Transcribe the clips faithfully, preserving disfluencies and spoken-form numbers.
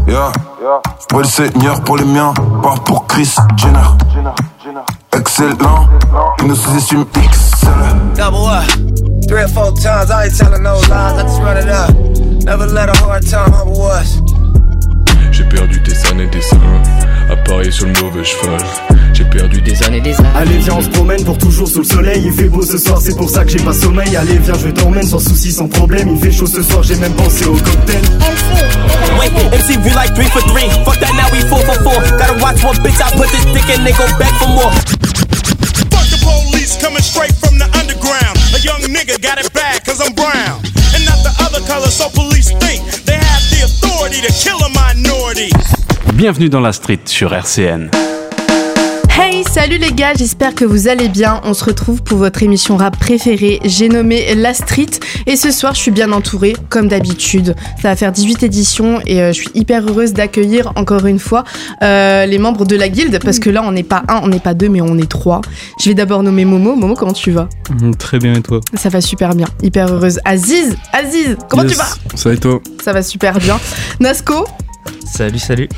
Yeah. J'bois le Seigneur pour les miens, pas pour Chris Jenner. Excellent, ils nous sous-estiment X L. Double up, three or four times, I ain't telling no lies, I just run it up. Never let a hard time humble us. J'ai perdu des années, des années, à parier sur le mauvais cheval. J'ai perdu des années, des années. Allez viens on se promène pour toujours sous le soleil. Il fait beau ce soir, c'est pour ça que j'ai pas sommeil. Allez viens je t'emmène sans souci, sans problème. Il fait chaud ce soir, j'ai même pensé au cocktail. Wait, M C we like three for three. Fuck that now we four for four. Gotta watch one bitch, I put this dick in, they go back for more. Fuck the police coming straight from the underground. A young nigga got it bad cause I'm brown. And not the other color, so police think they have the authority to kill a minority. Bienvenue dans la street sur R C N. Hey, salut les gars, j'espère que vous allez bien. On se retrouve pour votre émission rap préférée, j'ai nommé La Street. Et ce soir, je suis bien entourée, comme d'habitude. Ça va faire dix-huit éditions et euh, je suis hyper heureuse d'accueillir encore une fois euh, les membres de la guilde. Parce que là, on n'est pas un, on n'est pas deux, mais on est trois. Je vais d'abord nommer Momo. Momo, comment tu vas ? Mmh, Très bien, et toi ? Ça va super bien, hyper heureuse. Aziz, Aziz, comment yes. tu vas ? Ça va et toi ? Ça va super bien. Nasco ? Salut, salut.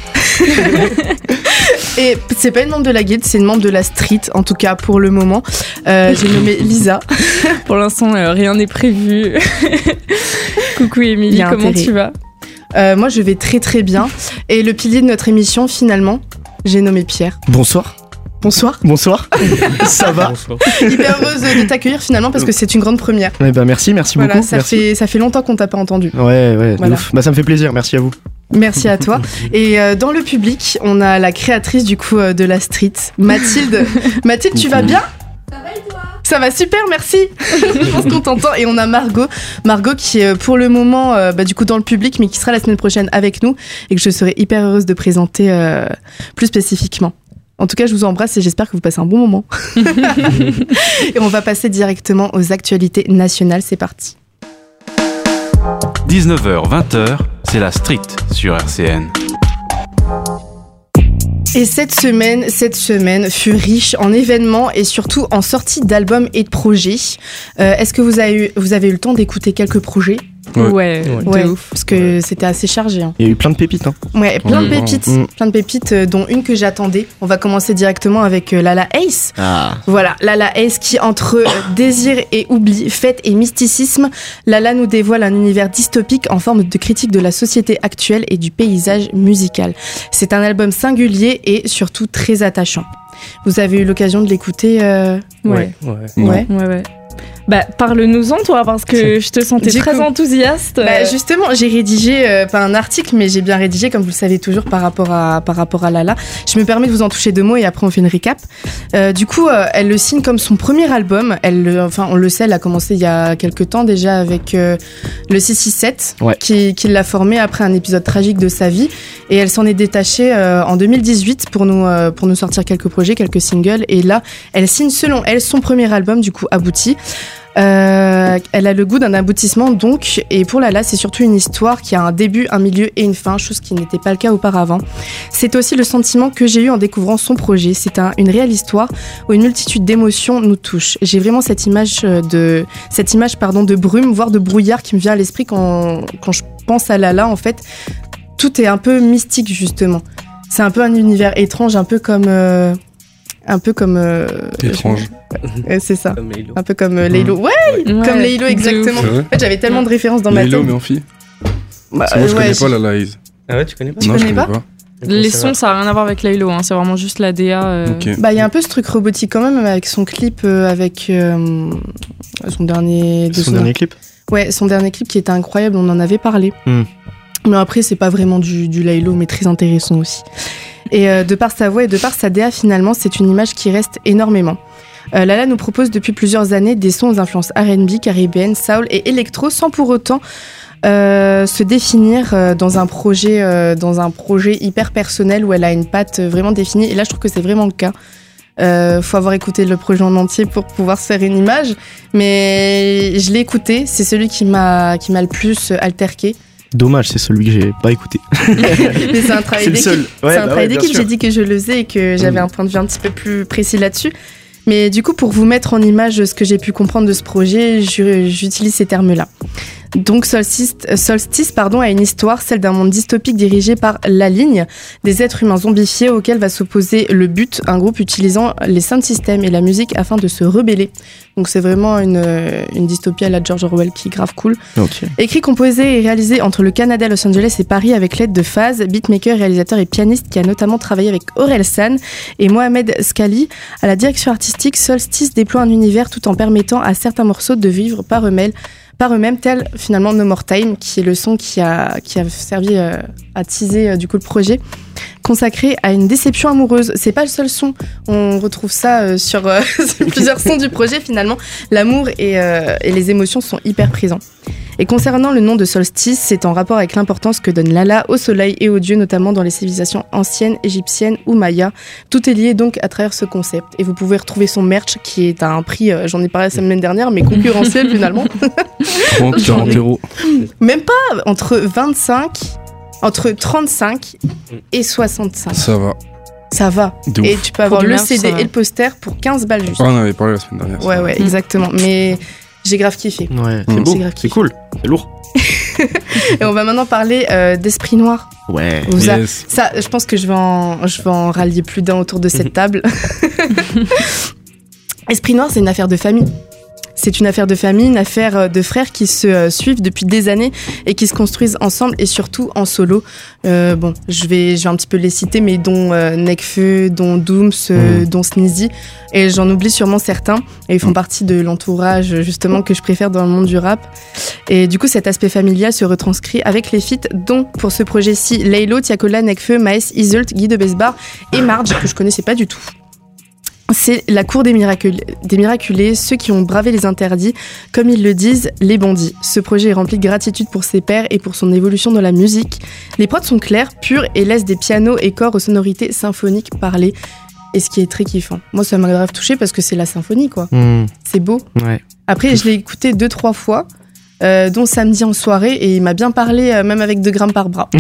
Et c'est pas une membre de la guilde, c'est une membre de la street, en tout cas pour le moment. Euh, j'ai nommé Lisa. Pour l'instant, euh, rien n'est prévu. Coucou Émilie, comment intérêt. tu vas ? euh, Moi, je vais très très bien. Et le pilier de notre émission, finalement, j'ai nommé Pierre. Bonsoir. Bonsoir. Bonsoir. Ça va. Bonsoir. Hyper heureuse de t'accueillir finalement parce que c'est une grande première. Eh ben merci, merci Voilà, beaucoup. ça merci. fait ça fait longtemps qu'on t'a pas entendu. Ouais, ouais. Voilà. Ouf. Bah ça me fait plaisir. Merci à vous. Merci à toi. Et euh, dans le public, on a la créatrice du coup euh, de la street, Mathilde. Mathilde, tu vas bien ? Ça va et toi ? Ça va super, merci. Je pense qu'on t'entend. Et on a Margot, Margot qui est pour le moment euh, bah, du coup dans le public, mais qui sera la semaine prochaine avec nous et que je serai hyper heureuse de présenter euh, plus spécifiquement. En tout cas, je vous embrasse et j'espère que vous passez un bon moment. Et on va passer directement aux actualités nationales. C'est parti. dix-neuf heures vingt, c'est la street sur R C N. Et cette semaine, cette semaine fut riche en événements et surtout en sorties d'albums et de projets. Euh, est-ce que vous avez eu, vous avez eu le temps d'écouter quelques projets ? Ouais, ouais, de ouais, ouf. parce que c'était assez chargé. Hein. Il y a eu plein de pépites. Hein. Ouais, plein Ouais, de pépites, mmh. plein de pépites, euh, dont une que j'attendais. On va commencer directement avec euh, Lala Ace. Ah. Voilà, Lala Ace qui, entre euh, désir et oubli, fête et mysticisme, Lala nous dévoile un univers dystopique en forme de critique de la société actuelle et du paysage musical. C'est un album singulier et surtout très attachant. Vous avez eu l'occasion de l'écouter euh... Ouais. Ouais. Ouais. Ouais, ouais. Bah, parle-nous-en, toi, parce que je te sentais Du très coup, enthousiaste. Bah, justement, j'ai rédigé, euh, pas un article, mais j'ai bien rédigé, comme vous le savez toujours, par rapport à, par rapport à Lala. Je me permets de vous en toucher deux mots et après on fait une récap. Euh, du coup, euh, elle le signe comme son premier album. Elle, le, enfin, on le sait, elle a commencé il y a quelques temps déjà avec euh, le six six sept, Ouais. qui, qui l'a formé après un épisode tragique de sa vie. Et elle s'en est détachée euh, en deux mille dix-huit pour nous, euh, pour nous sortir quelques projets, quelques singles. Et là, elle signe selon elle son premier album, du coup, abouti. Euh, elle a le goût d'un aboutissement donc, et pour Lala c'est surtout une histoire qui a un début, un milieu et une fin, chose qui n'était pas le cas auparavant. C'est aussi le sentiment que j'ai eu en découvrant son projet. C'est un, une réelle histoire où une multitude d'émotions nous touche. J'ai vraiment cette image de, cette image pardon de brume, voire de brouillard qui me vient à l'esprit quand, quand je pense à Lala. En fait, tout est un peu mystique justement. C'est un peu un univers étrange, un peu comme euh, un peu comme euh, Étrange. je... ouais, c'est ça. Comme Laylo. Un peu comme euh, Laylo. Ouais, Ouais, comme Laylo de exactement. ouf. C'est vrai En fait, j'avais tellement de références dans ma Laylo, tête. mais en fille. Bah, Parce que moi, je euh, connais ouais, pas la Lize. Ah ouais, tu connais pas? Tu Non, connais je pas connais pas. Les sons, ça n'a rien à voir avec Laylo, hein. C'est vraiment juste la D A. Euh... Ok. Bah, il y a un peu ce truc robotique quand même avec son clip, euh, avec euh, son dernier. de Son dernier clip. Ouais, son dernier clip qui était incroyable. On en avait parlé. Mm. Mais après, c'est pas vraiment du, du Laylo, mais très intéressant aussi. Et euh, de par sa voix et de par sa D A, finalement, c'est une image qui reste énormément. Euh, Lala nous propose depuis plusieurs années des sons aux influences R and B, caribéennes, soul et électro, sans pour autant euh, se définir euh, dans un projet, euh, dans un projet hyper personnel où elle a une patte vraiment définie. Et là, je trouve que c'est vraiment le cas. Euh, faut avoir écouté le projet en entier pour pouvoir se faire une image. Mais je l'ai écouté, c'est celui qui m'a, qui m'a le plus alterqué. Dommage, c'est celui que j'ai pas écouté. Mais c'est un travail C'est le d'équipe. seul. Ouais, c'est un bah travail ouais, bien d'équipe. sûr. J'ai dit que je le faisais et que j'avais Mm. un point de vue un petit peu plus précis là-dessus. Mais du coup, pour vous mettre en image ce que j'ai pu comprendre de ce projet, je- j'utilise ces termes-là. Donc Solstice, Solstice pardon, a une histoire, celle d'un monde dystopique dirigé par La Ligne, des êtres humains zombifiés auxquels va s'opposer le But, un groupe utilisant les sound systems et la musique afin de se rebeller. Donc c'est vraiment une, une dystopie à la George Orwell qui est grave cool. Okay. Écrit, composé et réalisé entre le Canada, Los Angeles et Paris avec l'aide de Faz, beatmaker, réalisateur et pianiste qui a notamment travaillé avec Orelsan et Mohamed Scali. À la direction artistique, Solstice déploie un univers tout en permettant à certains morceaux de vivre par eux-mêmes, par eux-mêmes, tel finalement No More Time, qui est le son qui a, qui a servi euh, à teaser euh, du coup le projet, consacré à une déception amoureuse. C'est pas le seul son, on retrouve ça euh, sur, euh, sur plusieurs sons du projet finalement. L'amour et, euh, et les émotions sont hyper présents. Et concernant le nom de Solstice, c'est en rapport avec l'importance que donne l'Allah au soleil et aux dieux, notamment dans les civilisations anciennes, égyptiennes ou mayas. Tout est lié donc à travers ce concept. Et vous pouvez retrouver son merch qui est à un prix, euh, j'en ai parlé la semaine dernière, mais concurrentiel finalement. trente, quarante euros. Même pas, entre vingt-cinq, entre trente-cinq et soixante-cinq. Ça va. Ça va. De Et ouf. tu peux avoir Pour du le merch, C D ça va. et le poster pour quinze balles juste. Ah, on en avait parlé la semaine dernière. Ouais, ouais, exactement. Mais j'ai grave kiffé. Ouais, Mmh. c'est beau, C'est grave c'est kiffé. cool, c'est lourd. Et on va maintenant parler euh, d'Esprit Noir. Ouais. Vous a- Yes. Ça, je pense que je vais en, je vais en rallier plus d'un autour de cette table. Esprit Noir, c'est une affaire de famille. C'est une affaire de famille, une affaire de frères qui se euh, suivent depuis des années et qui se construisent ensemble et surtout en solo. Euh, bon, je vais, je vais un petit peu les citer, mais dont euh, Nekfeu, dont Dooms, euh, Mm. dont Sneezy. Et j'en oublie sûrement certains. Et ils font partie de l'entourage, justement, que je préfère dans le monde du rap. Et du coup, cet aspect familial se retranscrit avec les feats, dont pour ce projet-ci, Laylo, Tiakola, Nekfeu, Maes, Iselt, Guy de Besbar et Marge, que je connaissais pas du tout. C'est la cour des, miracul- des miraculés, ceux qui ont bravé les interdits, comme ils le disent, les bandits. Ce projet est rempli de gratitude pour ses pairs et pour son évolution dans la musique. Les prods sont clairs, purs et laissent des pianos et corps aux sonorités symphoniques parler. Et ce qui est très kiffant. Moi, ça m'a grave touché parce que c'est la symphonie, quoi. Mmh. C'est beau. Ouais. Après, je l'ai écouté deux, trois fois. Euh, dont samedi en soirée, et il m'a bien parlé, euh, même avec deux grammes par bras.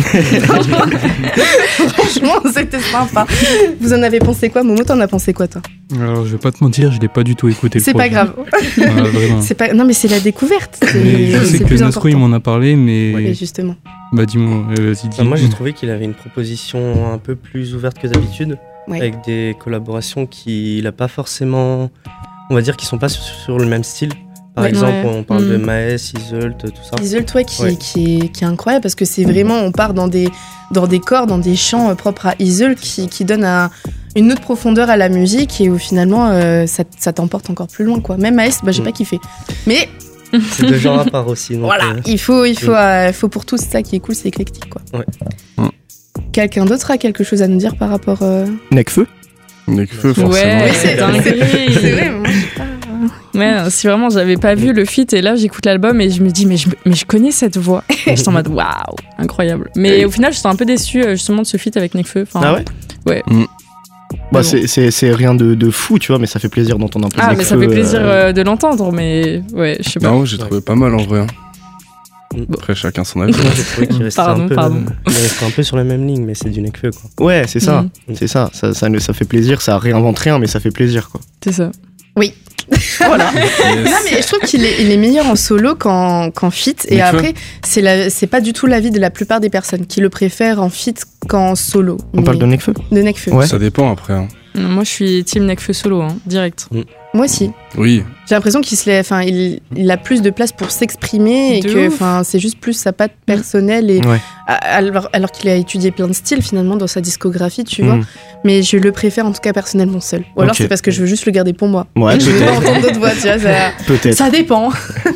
Franchement, c'était sympa. Vous en avez pensé quoi? Momo, t'en as pensé quoi, toi? Alors, je vais pas te mentir, je l'ai pas du tout écouté. le C'est pas projet. grave. Ouais, vraiment. C'est pas... Non, mais c'est la découverte. C'est, Mais je sais c'est que plus Nasco, il important. m'en a parlé, mais. Ouais, justement. Bah, dis-moi, euh, vas-y, dis. Bah, moi, j'ai trouvé qu'il avait une proposition un peu plus ouverte que d'habitude, Ouais. avec des collaborations qu'il a pas forcément, on va dire, qui sont pas sur, sur le même style. Par Ouais. exemple, Ouais. on parle de Mm. Maes, Iselt, tout ça. Iselt, ouais, qui, Ouais. Qui, est, qui est incroyable parce que c'est vraiment, on part dans des, dans des corps, dans des chants euh, propres à Iselt qui, qui donnent un- une autre profondeur à la musique et où finalement euh, ça, ça t'emporte encore plus loin, quoi. Même Maes, bah, j'ai Mm. pas kiffé. Mais C'est deux genres à part aussi. Donc, voilà, euh, il faut, il faut, Mm. euh, faut pour tous, c'est ça qui est cool, c'est éclectique, quoi. Ouais. Mm. Quelqu'un d'autre a quelque chose à nous dire par rapport. Euh... Nekfeu. Nekfeu, forcément. Ouais, Oui, c'est- dinguerie. C'est vrai, mais moi, j'ai pas. Ouais, si vraiment j'avais pas vu le feat et là j'écoute l'album et je me dis mais je, mais je connais cette voix. Et j'étais en mode waouh, incroyable. Mais au final j'étais un peu déçue euh, justement de ce feat avec Nekfeu. Enfin, Ah ouais Ouais. Bah Mais c'est, c'est, c'est rien de, de fou, tu vois, mais ça fait plaisir d'entendre un peu Ah de mais ça Nekfeu, fait plaisir euh, euh, de l'entendre, mais ouais, je sais pas. Non, j'ai trouvé pas mal en vrai. hein. Mm. Après, chacun son avis. Moi, j'ai trouvé qu'il restait, Pardon, un peu, pardon. il restait un peu sur la même ligne, mais c'est du Nekfeu, quoi. Ouais, c'est ça, Mhm. c'est ça. Ça, ça, ça fait plaisir, ça réinvente rien, mais ça fait plaisir, quoi. C'est ça. Voilà. Non, mais je trouve qu'il est, il est meilleur en solo qu'en, qu'en feat. Et Nekfeu. après, c'est, la, c'est pas du tout l'avis de la plupart des personnes qui le préfèrent en feat qu'en solo. On parle de Mais- Nekfeu. de Nekfeu. Ouais. Ça dépend après. hein. Non, moi je suis team Nekfeu solo, hein, direct. Moi aussi. Oui. J'ai l'impression qu'il se l'a- enfin, il, il a plus de place pour s'exprimer et De que, ouf. enfin, c'est juste plus sa patte personnelle et Ouais. a- alors, alors qu'il a étudié plein de styles finalement dans sa discographie, tu Mm. vois. Mais je le préfère en tout cas personnellement seul. Ou alors Ok. c'est parce que je veux juste le garder pour moi. Ouais, je veux pas peut-être. entendre d'autres voix, tu vois. Ça, Peut-être. ça dépend.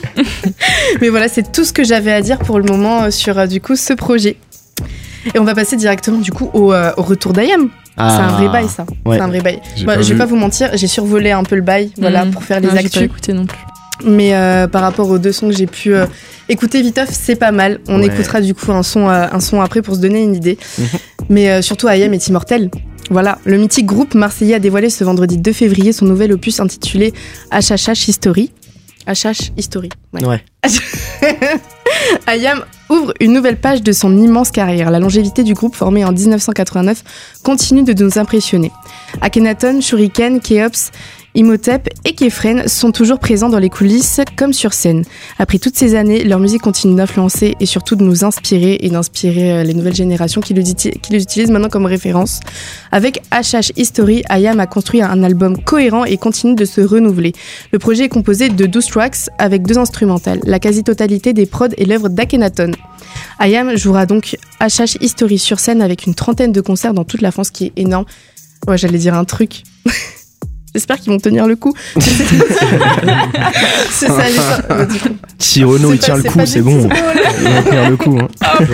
Mais voilà, c'est tout ce que j'avais à dire pour le moment euh, sur euh, du coup ce projet. Et on va passer directement du coup au, euh, au retour d'Ayam. Ah. C'est un vrai bail ça. Ouais. C'est un vrai bail. J'ai Moi, pas je vais vu. pas vous mentir, j'ai survolé un peu le bail, voilà, Mhm. pour faire les Non, j'ai pas actus. écouté non plus. Mais euh, par rapport aux deux sons que j'ai pu euh, écouter viteuf, c'est pas mal. On Ouais. écoutera du coup un son, euh, un son après pour se donner une idée. Mhm. Mais euh, surtout, Ayam est immortel. Voilà, le mythique groupe marseillais a dévoilé ce vendredi deux février son nouvel opus intitulé H H H History. H H History. Ouais. Ouais. Ayam ouvre une nouvelle page de son immense carrière. La longévité du groupe formé en dix-neuf cent quatre-vingt-neuf continue de nous impressionner. Akhenaton, Shuriken, Keops, Imhotep et Kefren sont toujours présents dans les coulisses comme sur scène. Après toutes ces années, leur musique continue d'influencer et surtout de nous inspirer et d'inspirer les nouvelles générations qui les utilisent maintenant comme référence. Avec H H History, I A M a construit un album cohérent et continue de se renouveler. Le projet est composé de douze tracks avec deux instrumentales. La quasi-totalité des prods est l'œuvre d'Akhenaton. I A M jouera donc H H History sur scène avec une trentaine de concerts dans toute la France, qui est énorme. Ouais, j'allais dire un truc. J'espère qu'ils vont tenir le coup. C'est ça, ça. Si Renaud il tient le coup, c'est bon. Ils vont tenir le coup. Hein. Oh,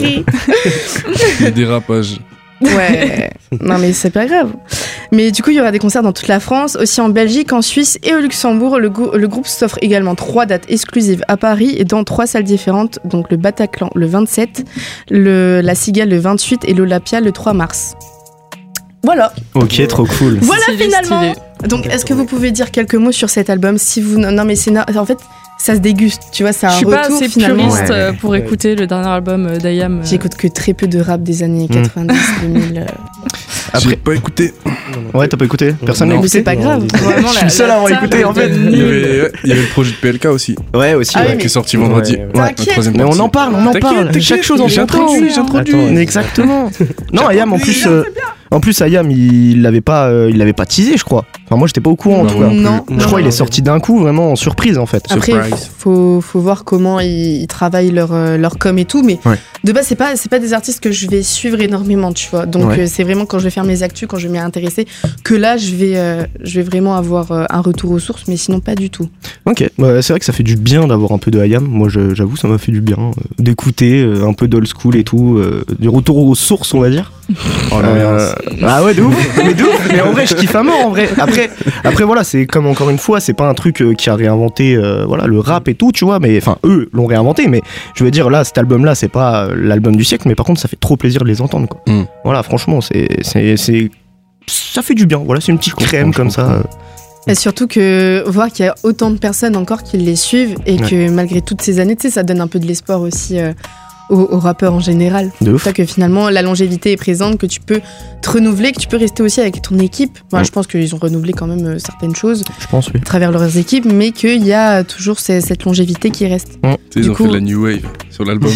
le dérapage. Ouais, non mais c'est pas grave. Mais du coup, il y aura des concerts dans toute la France, aussi en Belgique, en Suisse et au Luxembourg. Le, go- le groupe s'offre également trois dates exclusives à Paris et dans trois salles différentes, donc le Bataclan le vingt-sept, le, la Cigale le vingt-huit et l'Olympia le trois mars. Voilà. Ok, trop cool. Voilà Stylé, finalement. stylé. Donc, est-ce que vous pouvez dire quelques mots sur cet album? Si vous non mais c'est na- en fait ça se déguste, tu vois, c'est un Je suis retour pas assez finalement. puriste Ouais. euh, pour Ouais. écouter le dernier album euh, d'I A M. euh. J'écoute que très peu de rap des années quatre-vingt-dix, deux mille. euh. J'ai Après, pas écouté. ouais, t'as pas écouté? Personne n'a Mais écouté? c'est pas grave. Vraiment, Je suis la- le seul à la avoir table écouté, en de fait. Il y, nul. avait, il y avait le projet de P L K aussi, Ouais, aussi. Ah ouais. oui, mais- qui est sorti vendredi. Ouais, la T'inquiète. troisième Mais on partie. en parle, on en T'inquiète, parle. t'inquiète, Chaque chose en son temps. j'introduis, j'introduis. Attends, exactement. Non, Ayam en plus, euh, en plus Ayam il l'avait pas, euh, il l'avait pas teasé, je crois. Enfin moi j'étais pas au courant en tout cas. Non. Je crois il est sorti d'un coup vraiment en surprise en fait. Après, Surprise. faut, faut voir comment ils, ils travaillent leur, euh, leur com et tout, mais Ouais. de base, c'est pas, c'est pas des artistes que je vais suivre énormément, tu vois. Donc, Ouais. euh, c'est vraiment quand je vais faire mes actus, quand je vais m'y intéresser, que là, je vais, euh, je vais vraiment avoir euh, un retour aux sources, mais sinon, pas du tout. Ok, bah, c'est vrai que ça fait du bien d'avoir un peu de Ayam. Moi je- j'avoue ça m'a fait du bien euh, d'écouter euh, un peu d'old school et tout, euh, du retour aux sources on va dire. Oh, Euh, ah ouais de ouf, mais de ouf. Mais en vrai je kiffe à mort en vrai. Après, après voilà c'est comme encore une fois c'est pas un truc euh, qui a réinventé euh, voilà le rap et tout tu vois, mais enfin eux l'ont réinventé, mais je veux dire là cet album là c'est pas euh, l'album du siècle, mais par contre ça fait trop plaisir de les entendre quoi. Mm. Voilà franchement c'est c'est c'est ça fait du bien. Voilà c'est une petite Je crème comprends, comme je ça. comprends. Et surtout que voir qu'il y a autant de personnes encore qui les suivent et Ouais. que malgré toutes ces années, tu sais, ça donne un peu de l'espoir aussi euh, aux, aux rappeurs en général. De ouf. C'est que finalement la longévité est présente, que tu peux te renouveler, que tu peux rester aussi avec ton équipe. Moi, Ouais. je pense qu'ils ont renouvelé quand même euh, certaines choses Je pense oui. à travers leurs équipes, mais qu'il y a toujours ces- cette longévité qui reste. Tu sais, ils Du ont coup- fait de la new wave sur l'album.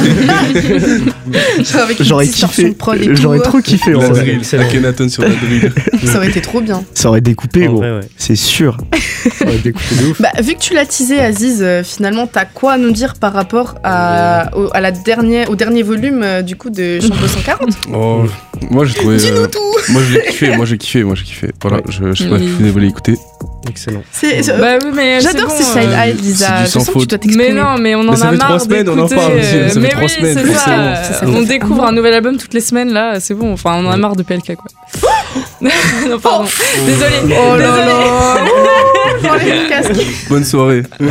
Genre avec une J'aurais distorsion kiffé, de prod et tout. j'aurais trop kiffé en La vrai. drill, Akhenaton sur la drill. Ça aurait été trop bien. Ça aurait découpé En gros, vrai, ouais. c'est sûr. Ça aurait découpé de ouf. Bah, vu que tu l'as teasé, Aziz, euh, finalement, t'as quoi à nous dire par rapport à, au, à la dernière, au dernier volume euh, du coup de Chambre cent quarante? Oh, moi j'ai trouvé. Dis-nous euh, tout. moi j'ai kiffé, moi j'ai kiffé, moi j'ai kiffé. Voilà, Ouais. je, je sais pas Oui. si vous voulez écouter. Excellent. C'est, c'est- Bah oui, mais J'adore c'est ces bon, side euh, eyes, Lisa. c'est du Je sans sens que tu faute. dois t'exprimer. Mais non, mais on en Mais ça a fait marre trois semaines, on en d'écouter, parle, euh, ça fait mais trois oui, semaines, c'est c'est ça. bon, c'est ça. On découvre un nouvel album toutes les semaines là, c'est bon. Enfin, on en a marre de P L K quoi. Non, pardon. Désolé. Oh là Désolé. là. J'enlève le casque. Bonne soirée. Tu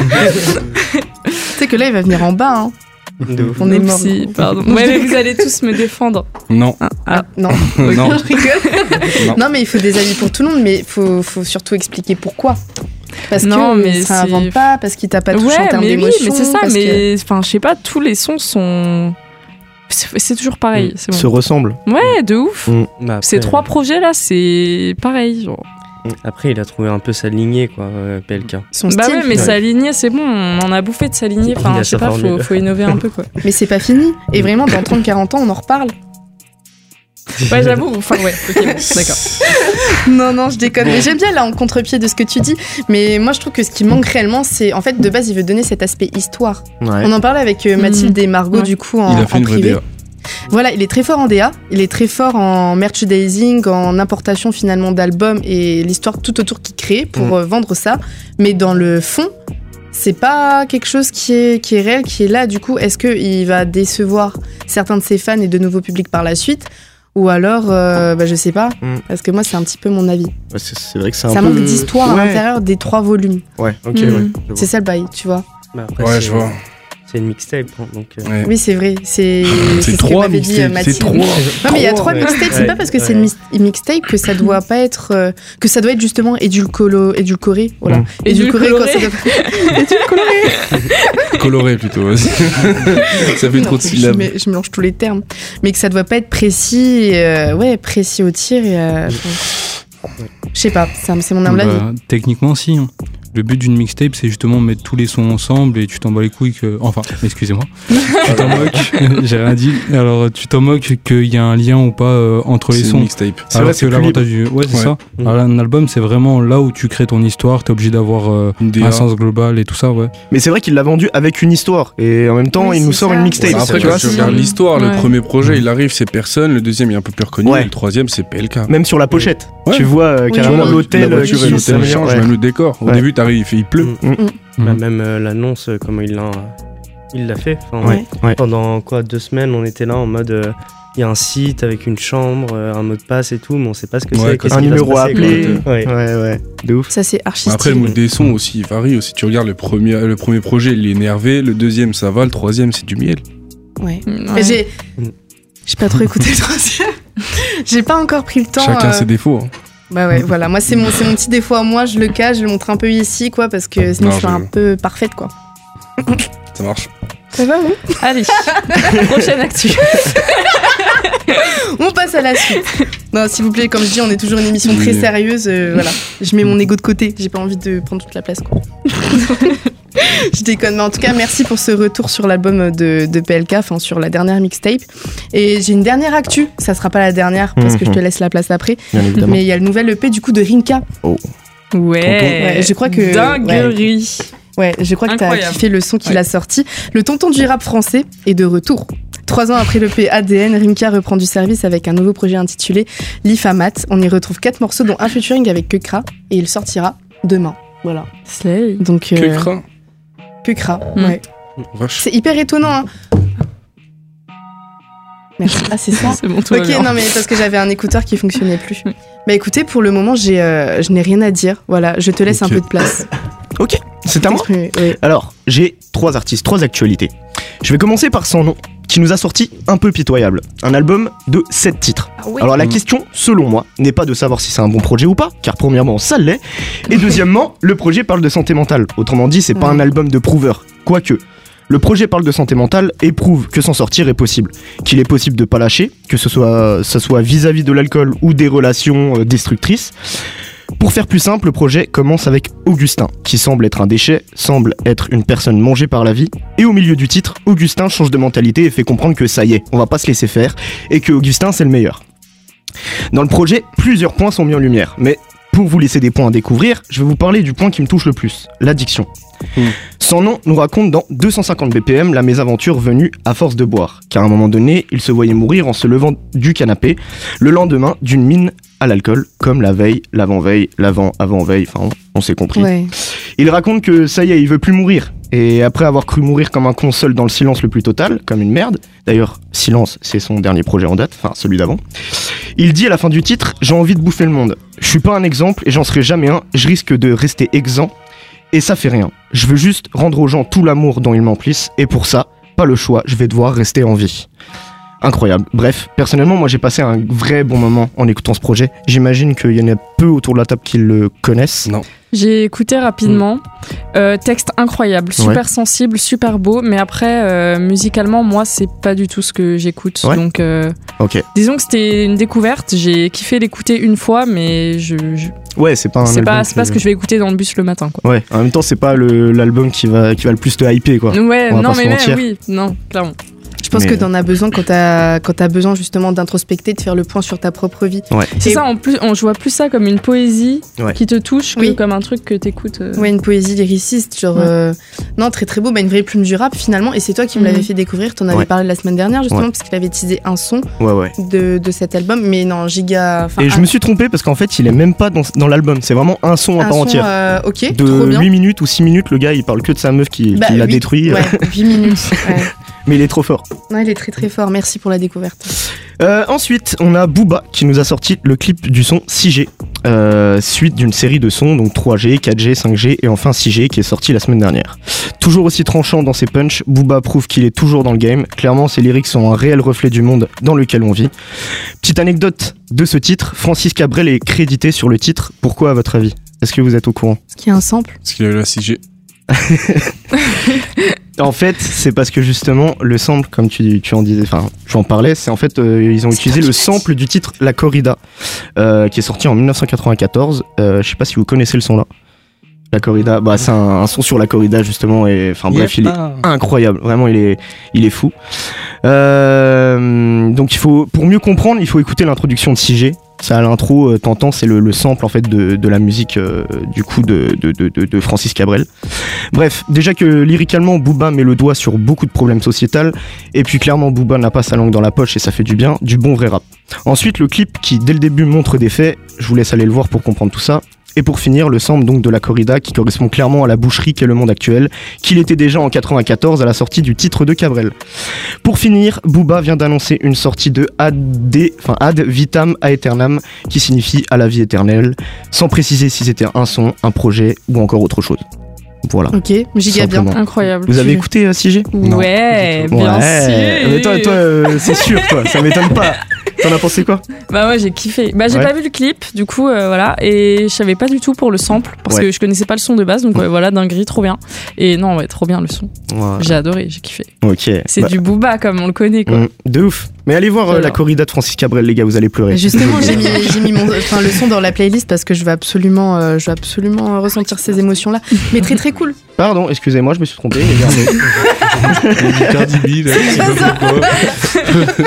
sais que là, il va venir en bas. Hein. De ouf. On est mort. Oupsie, pardon. Ouais, mais vous allez tous me défendre. Non, Ah, non. non. Je rigole. Non. Non, mais il faut des avis pour tout le monde, mais il faut, faut surtout expliquer pourquoi. Parce Non, que mais ça c'est- invente pas, parce qu'il t'a pas touché Ouais, en termes mais oui, d'émotion. mais c'est ça. parce que- Mais enfin, je sais pas, tous les sons sont. C'est c'est toujours pareil. C'est Se bon. ressemblent. Ouais, de ouf. Bah, après, Ces trois projets là, c'est pareil. Genre. Après, il a trouvé un peu sa lignée, quoi, euh, P L K. Son Bah style. ouais, mais Ouais. s'aligner, c'est bon. On en a bouffé de s'aligner. Il Enfin, a je sais sa pas, faut, formule. faut innover un peu quoi. Mais c'est pas fini. Et vraiment, dans trente quarante ans, on en reparle. Ouais, j'avoue. Enfin, ouais. Ok, bon, d'accord. Non, non, je déconne. Mais j'aime bien là en contre-pied de ce que tu dis. Mais moi, je trouve que ce qui manque réellement, c'est en fait de base, il veut donner cet aspect histoire. Ouais. On en parlait avec euh, Mathilde et Margot Ouais. du coup en, Il a fait en une vraie privé. D A. Voilà, il est très fort en D A, il est très fort en merchandising, en importation finalement d'albums et l'histoire tout autour qu'il crée pour Mm. euh, vendre ça. Mais dans le fond, c'est pas quelque chose qui est, qui est réel, qui est là. Du coup, est-ce qu'il va décevoir certains de ses fans et de nouveaux publics par la suite? Ou alors, euh, bah, je sais pas, Mm. parce que moi, c'est un petit peu mon avis. Ouais, c'est, c'est vrai que c'est un Ça peu... manque d'histoire ouais. à l'intérieur des trois volumes. Ouais, ok, Mm. ouais. je C'est vois. ça le bail, tu vois. Bah, après, Ouais, c'est- je vois. C'est une mixtape, hein, donc. euh, Ouais. Oui, c'est vrai. C'est C'est c'est ce que trois m'avait dit euh, mixtapes, Mathilde. c'est trois. Non, mais il y a trois Ouais. mixtapes. C'est Ouais. pas parce que c'est Ouais. une mis- mixtape que ça doit pas être. euh, que ça doit être justement édulcolo, édulcoré. Voilà. Mm. Édulcoré, quoi. Édulcoré. Ça doit... Édulcoré. Coloré plutôt, vas-y. Ça fait Non, trop de je, syllabes. mets- je mélange tous les termes. Mais que ça doit pas être précis. euh, ouais, précis au tir. Et, euh, Je sais pas, c'est c'est mon humble avis. Bah, techniquement, si. Hein. Le but d'une mixtape, c'est justement mettre tous les sons ensemble et tu t'en bats les couilles que. Enfin, excusez-moi. Tu t'en moques. J'ai rien dit. Alors, tu t'en moques qu'il y a un lien ou pas euh, entre les C'est sons. une mixtape. C'est Alors vrai, que l'avantage du. Ouais, c'est Ouais. ça. Mmh. Alors, un album, c'est vraiment là où tu crées ton histoire. T'es obligé d'avoir euh, un sens global et tout ça, ouais. Mais c'est vrai qu'il l'a vendu avec une histoire et en même temps, Oui, il nous c'est sort ça. une mixtape. Ouais, après, tu quand vois, tu regardes l'histoire, Ouais. le premier projet, il arrive, c'est personne. Le deuxième, il est un peu plus reconnu. Ouais. Et le troisième, c'est P L K. Même sur la pochette, Ouais. tu vois euh, Oui, carrément oui. l'hôtel La euh, voiture qui et l'hôtel s'améliore, change, ouais. même le décor. Au Ouais. début, t'arrives, il fait, il pleut. Mm. Bah, même euh, l'annonce, euh, comment il l'a, il l'a fait. Enfin, Ouais, ouais. Pendant quoi, deux semaines, on était là en mode, euh, il y a un site avec une chambre, euh, un mot de passe et tout, mais on sait pas ce que Ouais, c'est. qu'est-ce Un qui va se numéro à passer, appeler. quoi. Ouais. Ouais, ouais. De ouf. Ça, c'est archi Après, le stylé. mood des sons aussi, il varie aussi. Tu regardes le premier, le premier projet, il est énervé. Le deuxième, ça va. Le troisième, c'est du miel. Ouais. Ouais. Et J'ai j'ai pas trop écouté le troisième. J'ai pas encore pris le temps. Chacun euh, ses défauts. hein. Bah ouais, voilà. Moi, c'est mon, c'est mon petit défaut à moi. Je le cache, je le montre un peu ici, quoi, parce que sinon, Non, je suis je- un peu parfaite, quoi. Ça marche. Ça va, vous Allez, prochaine actu. On passe à la suite. Non, s'il vous plaît, comme je dis, on est toujours une émission très Oui. sérieuse. euh, voilà. Je mets mon ego de côté. J'ai pas envie de prendre toute la place, quoi. Je déconne, mais en tout cas, merci pour ce retour sur l'album de, de P L K, enfin sur la dernière mixtape. Et j'ai une dernière actu, ça sera pas la dernière parce que je te laisse la place après. Bien évidemment. Mais il y a le nouvel E P du coup de Rinka. Oh. Ouais. Ouais, je crois que. Dinguerie. Ouais, je crois que t'as Incroyable. kiffé le son qu'il a sorti. Le tonton du rap français est de retour. Trois ans après l'E P A D N, Rinka reprend du service avec un nouveau projet intitulé L'Ifamat. On y retrouve quatre morceaux dont un featuring avec Kekra et il sortira demain. Voilà. Slay. Donc. euh, Kekra. Kekra, Mm. ouais. Vache. C'est hyper étonnant, hein. Merci. Ah, c'est ça. C'est bon, tout va Ok, bien. non, mais parce que j'avais un écouteur qui fonctionnait plus. Bah écoutez, pour le moment, j'ai, euh, je n'ai rien à dire. Voilà, je te laisse Ok. un peu de place. Ok, c'est à moi. Oui, oui. Alors, j'ai trois artistes, trois actualités. Je vais commencer par Sans Nom, qui nous a sorti Un peu pitoyable, un album de sept titres. Ah oui. Alors la Mmh. question, selon moi, n'est pas de savoir si c'est un bon projet ou pas, car premièrement, ça l'est, et deuxièmement, le projet parle de santé mentale. Autrement dit, c'est pas Ouais. un album de prouveur. Quoique, le projet parle de santé mentale et prouve que s'en sortir est possible, qu'il est possible de pas lâcher, que ce soit, ce soit vis-à-vis de l'alcool ou des relations euh, destructrices. Pour faire plus simple, le projet commence avec Augustin, qui semble être un déchet, semble être une personne mangée par la vie, et au milieu du titre, Augustin change de mentalité et fait comprendre que ça y est, on va pas se laisser faire, et que Augustin c'est le meilleur. Dans le projet, plusieurs points sont mis en lumière, mais pour vous laisser des points à découvrir, je vais vous parler du point qui me touche le plus, l'addiction. Mmh. Sans Nom nous raconte dans deux cent cinquante B P M la mésaventure venue à force de boire, car à un moment donné, il se voyait mourir en se levant du canapé, le lendemain d'une mine à l'alcool, comme la veille, l'avant-veille, l'avant-avant-veille, enfin on, on s'est compris. Ouais. Il raconte que ça y est, il veut plus mourir. Et après avoir cru mourir comme un con seul dans le silence le plus total, comme une merde, d'ailleurs, Silence, c'est son dernier projet en date, enfin celui d'avant, il dit à la fin du titre, j'ai envie de bouffer le monde. Je suis pas un exemple et j'en serai jamais un, je risque de rester exempt, et ça fait rien. Je veux juste rendre aux gens tout l'amour dont ils m'emplissent, et pour ça, pas le choix, je vais devoir rester en vie. Incroyable. Bref, personnellement, moi j'ai passé un vrai bon moment en écoutant ce projet. J'imagine qu'il y en a peu autour de la table qui le connaissent. Non. J'ai écouté rapidement. Euh, texte incroyable, super Ouais. sensible, super beau. Mais après, euh, musicalement, moi, c'est pas du tout ce que j'écoute. Ouais. Donc, euh, Ok. disons que c'était une découverte. J'ai kiffé l'écouter une fois, mais je, je- Ouais, c'est pas un c'est album pas, c'est pas ce que je vais écouter dans le bus le matin, quoi. Ouais, en même temps, c'est pas le- l'album qui va, qui va le plus te hyper, quoi. Ouais, On va non, pas se mais mentir. même, oui, non, clairement. Je pense Mais, que t'en as besoin quand t'as, quand t'as besoin justement d'introspecter, de faire le point sur ta propre vie. Ouais. C'est Et- ça, en plus, on, je vois plus ça comme une poésie Ouais. qui te touche que Oui. comme un truc que t'écoutes. euh. Ouais, une poésie lyriciste, genre. Ouais. euh, Non, très très beau, bah, une vraie plume du rap finalement. Et c'est toi qui me Mhm. l'avais fait découvrir. T'en avais Ouais. parlé la semaine dernière justement, Ouais. parce qu'il avait teasé un son Ouais, ouais. de, de cet album. Mais non, giga. enfin, Et je un- me suis trompé parce qu'en fait, il est même pas dans, dans l'album. C'est vraiment un son à un part son, entière. euh, ok, De trop bien. huit minutes ou six minutes, le gars il parle que de sa meuf qui, Bah, qui l'a huit- détruit. Ouais, huit minutes. Ouais. Mais il est trop fort. Non, il est très très fort. Merci pour la découverte. Euh, ensuite, on a Booba qui nous a sorti le clip du son six G. Euh, suite d'une série de sons, donc trois G, quatre G, cinq G et enfin six G qui est sorti la semaine dernière. Toujours aussi tranchant dans ses punchs, Booba prouve qu'il est toujours dans le game. Clairement, ses lyrics sont un réel reflet du monde dans lequel on vit. Petite anecdote de ce titre, Francis Cabrel est crédité sur le titre. Pourquoi à votre avis ? Est-ce que vous êtes au courant ? Est-ce qu'il y a un sample ? Parce qu'il a eu la six G. En fait, c'est parce que justement, le sample, comme tu, tu en disais, enfin, tu en parlais, c'est en fait, euh, ils ont utilisé le sample du titre La Corrida, euh, qui est sorti en dix-neuf cent quatre-vingt-quatorze. Euh, je sais pas si vous connaissez le son là. La Corrida, bah c'est un, un son sur la corrida justement et enfin bref, il est incroyable, vraiment il est il est fou. Euh, donc il faut pour mieux comprendre, il faut écouter l'introduction de Sigé. Ça à l'intro, euh, t'entends, c'est le, le sample en fait de, de la musique euh, du coup de, de, de, de Francis Cabrel. Bref, déjà que lyricalement Booba met le doigt sur beaucoup de problèmes sociétals et puis clairement Booba n'a pas sa langue dans la poche et ça fait du bien, du bon vrai rap. Ensuite le clip qui dès le début montre des faits, je vous laisse aller le voir pour comprendre tout ça. Et pour finir, le sample donc de la corrida qui correspond clairement à la boucherie qu'est le monde actuel, qu'il était déjà en quatre-vingt-quatorze à la sortie du titre de Cabrel. Pour finir, Booba vient d'annoncer une sortie de Ad, enfin Ad Vitam Aeternam, qui signifie à la vie éternelle, sans préciser si c'était un son, un projet ou encore autre chose. Voilà. Ok, giga bien, incroyable. Vous avez écouté euh, Sigé ? Ouais, bien ouais. sûr. Mais toi, toi euh, c'est sûr, toi, ça m'étonne pas. T'en as pensé quoi ? Bah ouais, j'ai kiffé. Bah j'ai Ouais. pas vu le clip, du coup euh, voilà, et je savais pas du tout pour le sample parce Ouais. que je connaissais pas le son de base, donc ouais, voilà, dinguerie, trop bien. Et non, ouais, trop bien le son. Ouais. J'ai adoré, j'ai kiffé. Ok. C'est Bah, du Booba comme on le connaît quoi. mm, de ouf. Mais allez voir euh, la J'adore. corrida de Francis Cabrel, les gars, vous allez pleurer. Justement, j'ai mis, j'ai mis mon, enfin, le son dans la playlist parce que je veux absolument, euh, je veux absolument euh, ressentir ces émotions-là. Mais très très cool. Pardon, excusez-moi, je me suis trompé. Regardez. Cardi B, là, je sais pas pourquoi.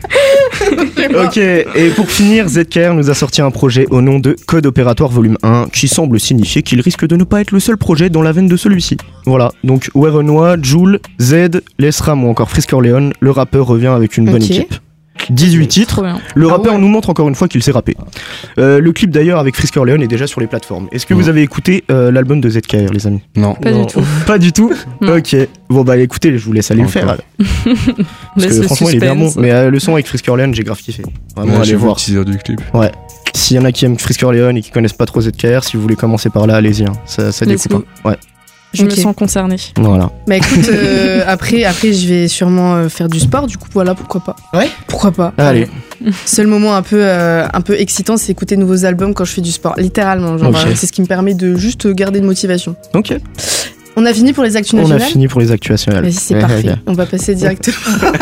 Ok, et pour finir, Z K R nous a sorti un projet au nom de Code Opératoire Volume un qui semble signifier qu'il risque de ne pas être le seul projet dans la veine de celui-ci. Voilà, donc Werenoi, Jul, Z, Lesram ou encore Frisk Orleans, le rappeur revient avec une bonne Ok. équipe. dix-huit titres. Trop bien. Le Ah rappeur ouais. nous montre encore une fois qu'il sait rapper. Euh, le clip d'ailleurs avec Frisk Orleans est déjà sur les plateformes. Est-ce que Non. vous avez écouté euh, l'album de Z K R, les amis ? Non. Pas Non. du tout. Pas du tout. Non. Ok. Bon bah écoutez, je vous laisse aller le Encore. faire. Parce Laisse que le franchement, il est bien bon. suspense. Mais euh, le son avec Frisk Orleans, j'ai grave kiffé. Vraiment, Ouais, allez j'ai vu voir. le teaser du clip. Ouais. S'il y en a qui aiment Frisk Orleans et qui connaissent pas trop Z K R, si vous voulez commencer par là, allez-y. Hein. Ça, ça Let's découpe. hein. Ouais. Je Ok. me sens concernée. Voilà. Bah écoute, euh, après, après, je vais sûrement euh, faire du sport. Du coup, voilà, pourquoi pas. Ouais. Pourquoi pas. Allez. Seul moment un peu, euh, un peu excitant, c'est écouter de nouveaux albums quand je fais du sport. Littéralement, genre, Ok. euh, c'est ce qui me permet de juste garder une motivation. Ok. On a fini pour les actus On a nationales. fini pour les actuations. Vas-y, c'est Ouais, parfait. ouais. On va passer directement.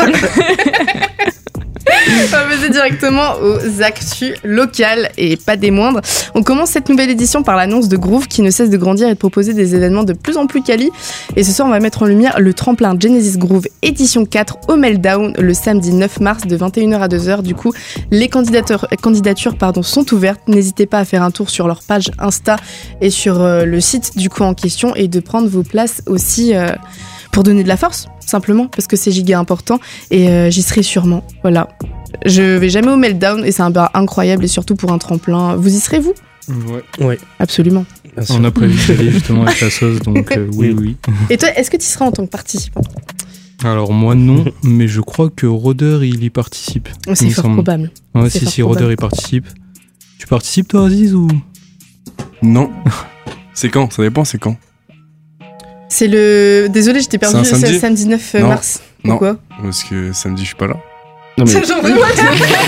On va passer directement aux actus locales et pas des moindres. On commence cette nouvelle édition par l'annonce de Groove qui ne cesse de grandir et de proposer des événements de plus en plus quali. Et ce soir, on va mettre en lumière le tremplin Genesis Groove édition quatre au Meltdown le samedi neuf mars de vingt et une heures à deux heures. Du coup, les candidatures, candidatures pardon, sont ouvertes. N'hésitez pas à faire un tour sur leur page Insta et sur euh, le site du coup en question et de prendre vos places aussi euh, pour donner de la force, simplement, parce que c'est giga important et euh, j'y serai sûrement. Voilà. Je vais jamais au Meltdown et c'est un bar incroyable et surtout pour un tremplin. Vous y serez, vous ? Ouais. Ouais. Absolument. On a prévu d'y aller justement avec la sauce, donc euh, oui, oui. Et toi, est-ce que tu seras en tant que participant ? Alors moi non, mais je crois que Roder il y participe. Oh, c'est il me fort semble. probable. Ouais, C'est si, fort si, probable. Roder il participe. Tu participes toi, Aziz, ou Non. C'est quand ? Ça dépend, c'est quand ? C'est le. Désolé, j'étais perdu. C'est un C'est le samedi samedi neuf Non. mars. Non. Pourquoi ? Parce que samedi, je suis pas là. Non, mais, Genre, what ?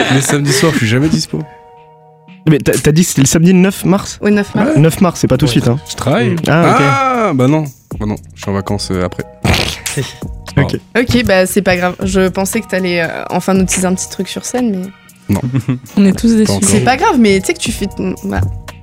Mais samedi soir, je suis jamais dispo. mais t'as t'as dit que c'était le samedi neuf mars ? Ouais, neuf mars. neuf mars, c'est pas tout de suite. Hein. Je travaille. Ah, ok. Ah, bah non. Bah non, je suis en vacances euh, après. Ok. Ok, bah c'est pas grave. Je pensais que t'allais euh, enfin nous teaser un petit truc sur scène, mais. Non. On est tous déçus. encore. C'est pas grave, mais tu sais que tu fais. Voilà.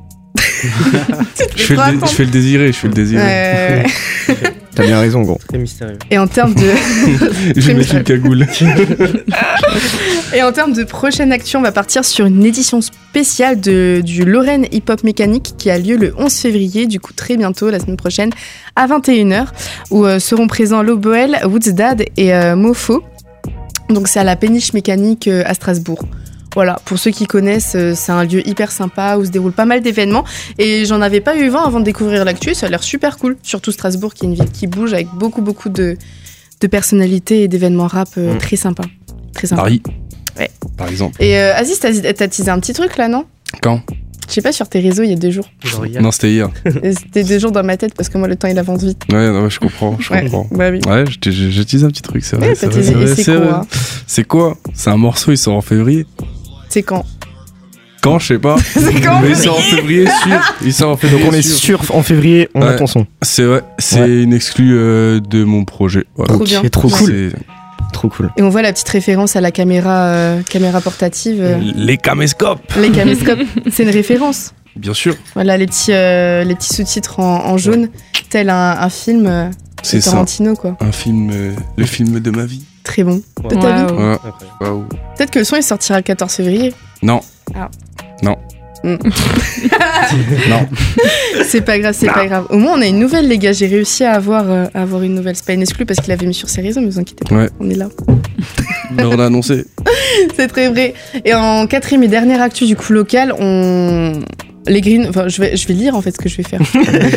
Je fais, le dé- je fais le désiré, je fais le désiré. Ouais. T'as bien raison, gros. Très mystérieux. Et en termes de. Je vais mettre une cagoule. Et en termes de prochaine action, on va partir sur une édition spéciale de, du Lorraine Hip Hop Mécanique qui a lieu le onze février, du coup très bientôt, la semaine prochaine, à vingt et une heures, où euh, seront présents Loboel, Woodsdad et euh, Mofo. Donc c'est à la péniche mécanique euh, à Strasbourg. Voilà, pour ceux qui connaissent, euh, c'est un lieu hyper sympa où se déroulent pas mal d'événements. Et j'en avais pas eu vent avant de découvrir l'actu, ça a l'air super cool. Surtout Strasbourg, qui est une ville qui bouge avec beaucoup, beaucoup de, de personnalités et d'événements rap euh, Mm. très sympas. Très sympa. Paris. Ouais. Par exemple. Et euh, Aziz, t'as, t'as teasé un petit truc là, non ? Quand ? Je sais pas, sur tes réseaux, il y a deux jours. Genre hier. Non, c'était hier. Et C'était deux jours dans ma tête parce que moi, le temps, il avance vite. Ouais, non, ouais, je comprends, je Ouais, comprends. bah oui. Ouais, je, je, je tease un petit truc, c'est vrai. Ouais, c'est t'as vrai, teasé. c'est Et vrai, c'est c'est quoi vrai. C'est quoi ? C'est un morceau, il sort en février. C'est quand ? Quand, je sais pas. C'est quand Mais c'est en février, sûr. Il sort en février. Donc on est sûr, en février, on Ouais. a ton son. C'est vrai, c'est Ouais. une exclue euh, de mon projet. Voilà. Trop bien. C'est trop Ouais. cool. C'est- Trop cool. Et on voit la petite référence à la caméra, euh, caméra portative. euh, Les caméscopes. les caméscopes, c'est une référence. Bien sûr. Voilà les petits, euh, les petits sous-titres en, en jaune, tel un, un film euh, C'est de ça. Tarantino, quoi. Un film, euh, le film de ma vie. Très bon. Ouais. De ta vie. Waouh. Ouais. Waouh. Peut-être que le son il sortira le quatorze février. Non. Ah. Non. Mm. Non. C'est pas grave, c'est pas grave. Au moins on a une nouvelle, les gars. J'ai réussi à avoir, euh, à avoir une nouvelle. C'est pas une exclue parce qu'il avait mis sur ses réseaux, mais vous inquiétez pas, Ouais. on est là. Mais on a annoncé. C'est très vrai. Et en quatrième et dernière actu du coup local, on les green, enfin je vais, je vais lire en fait ce que je vais faire.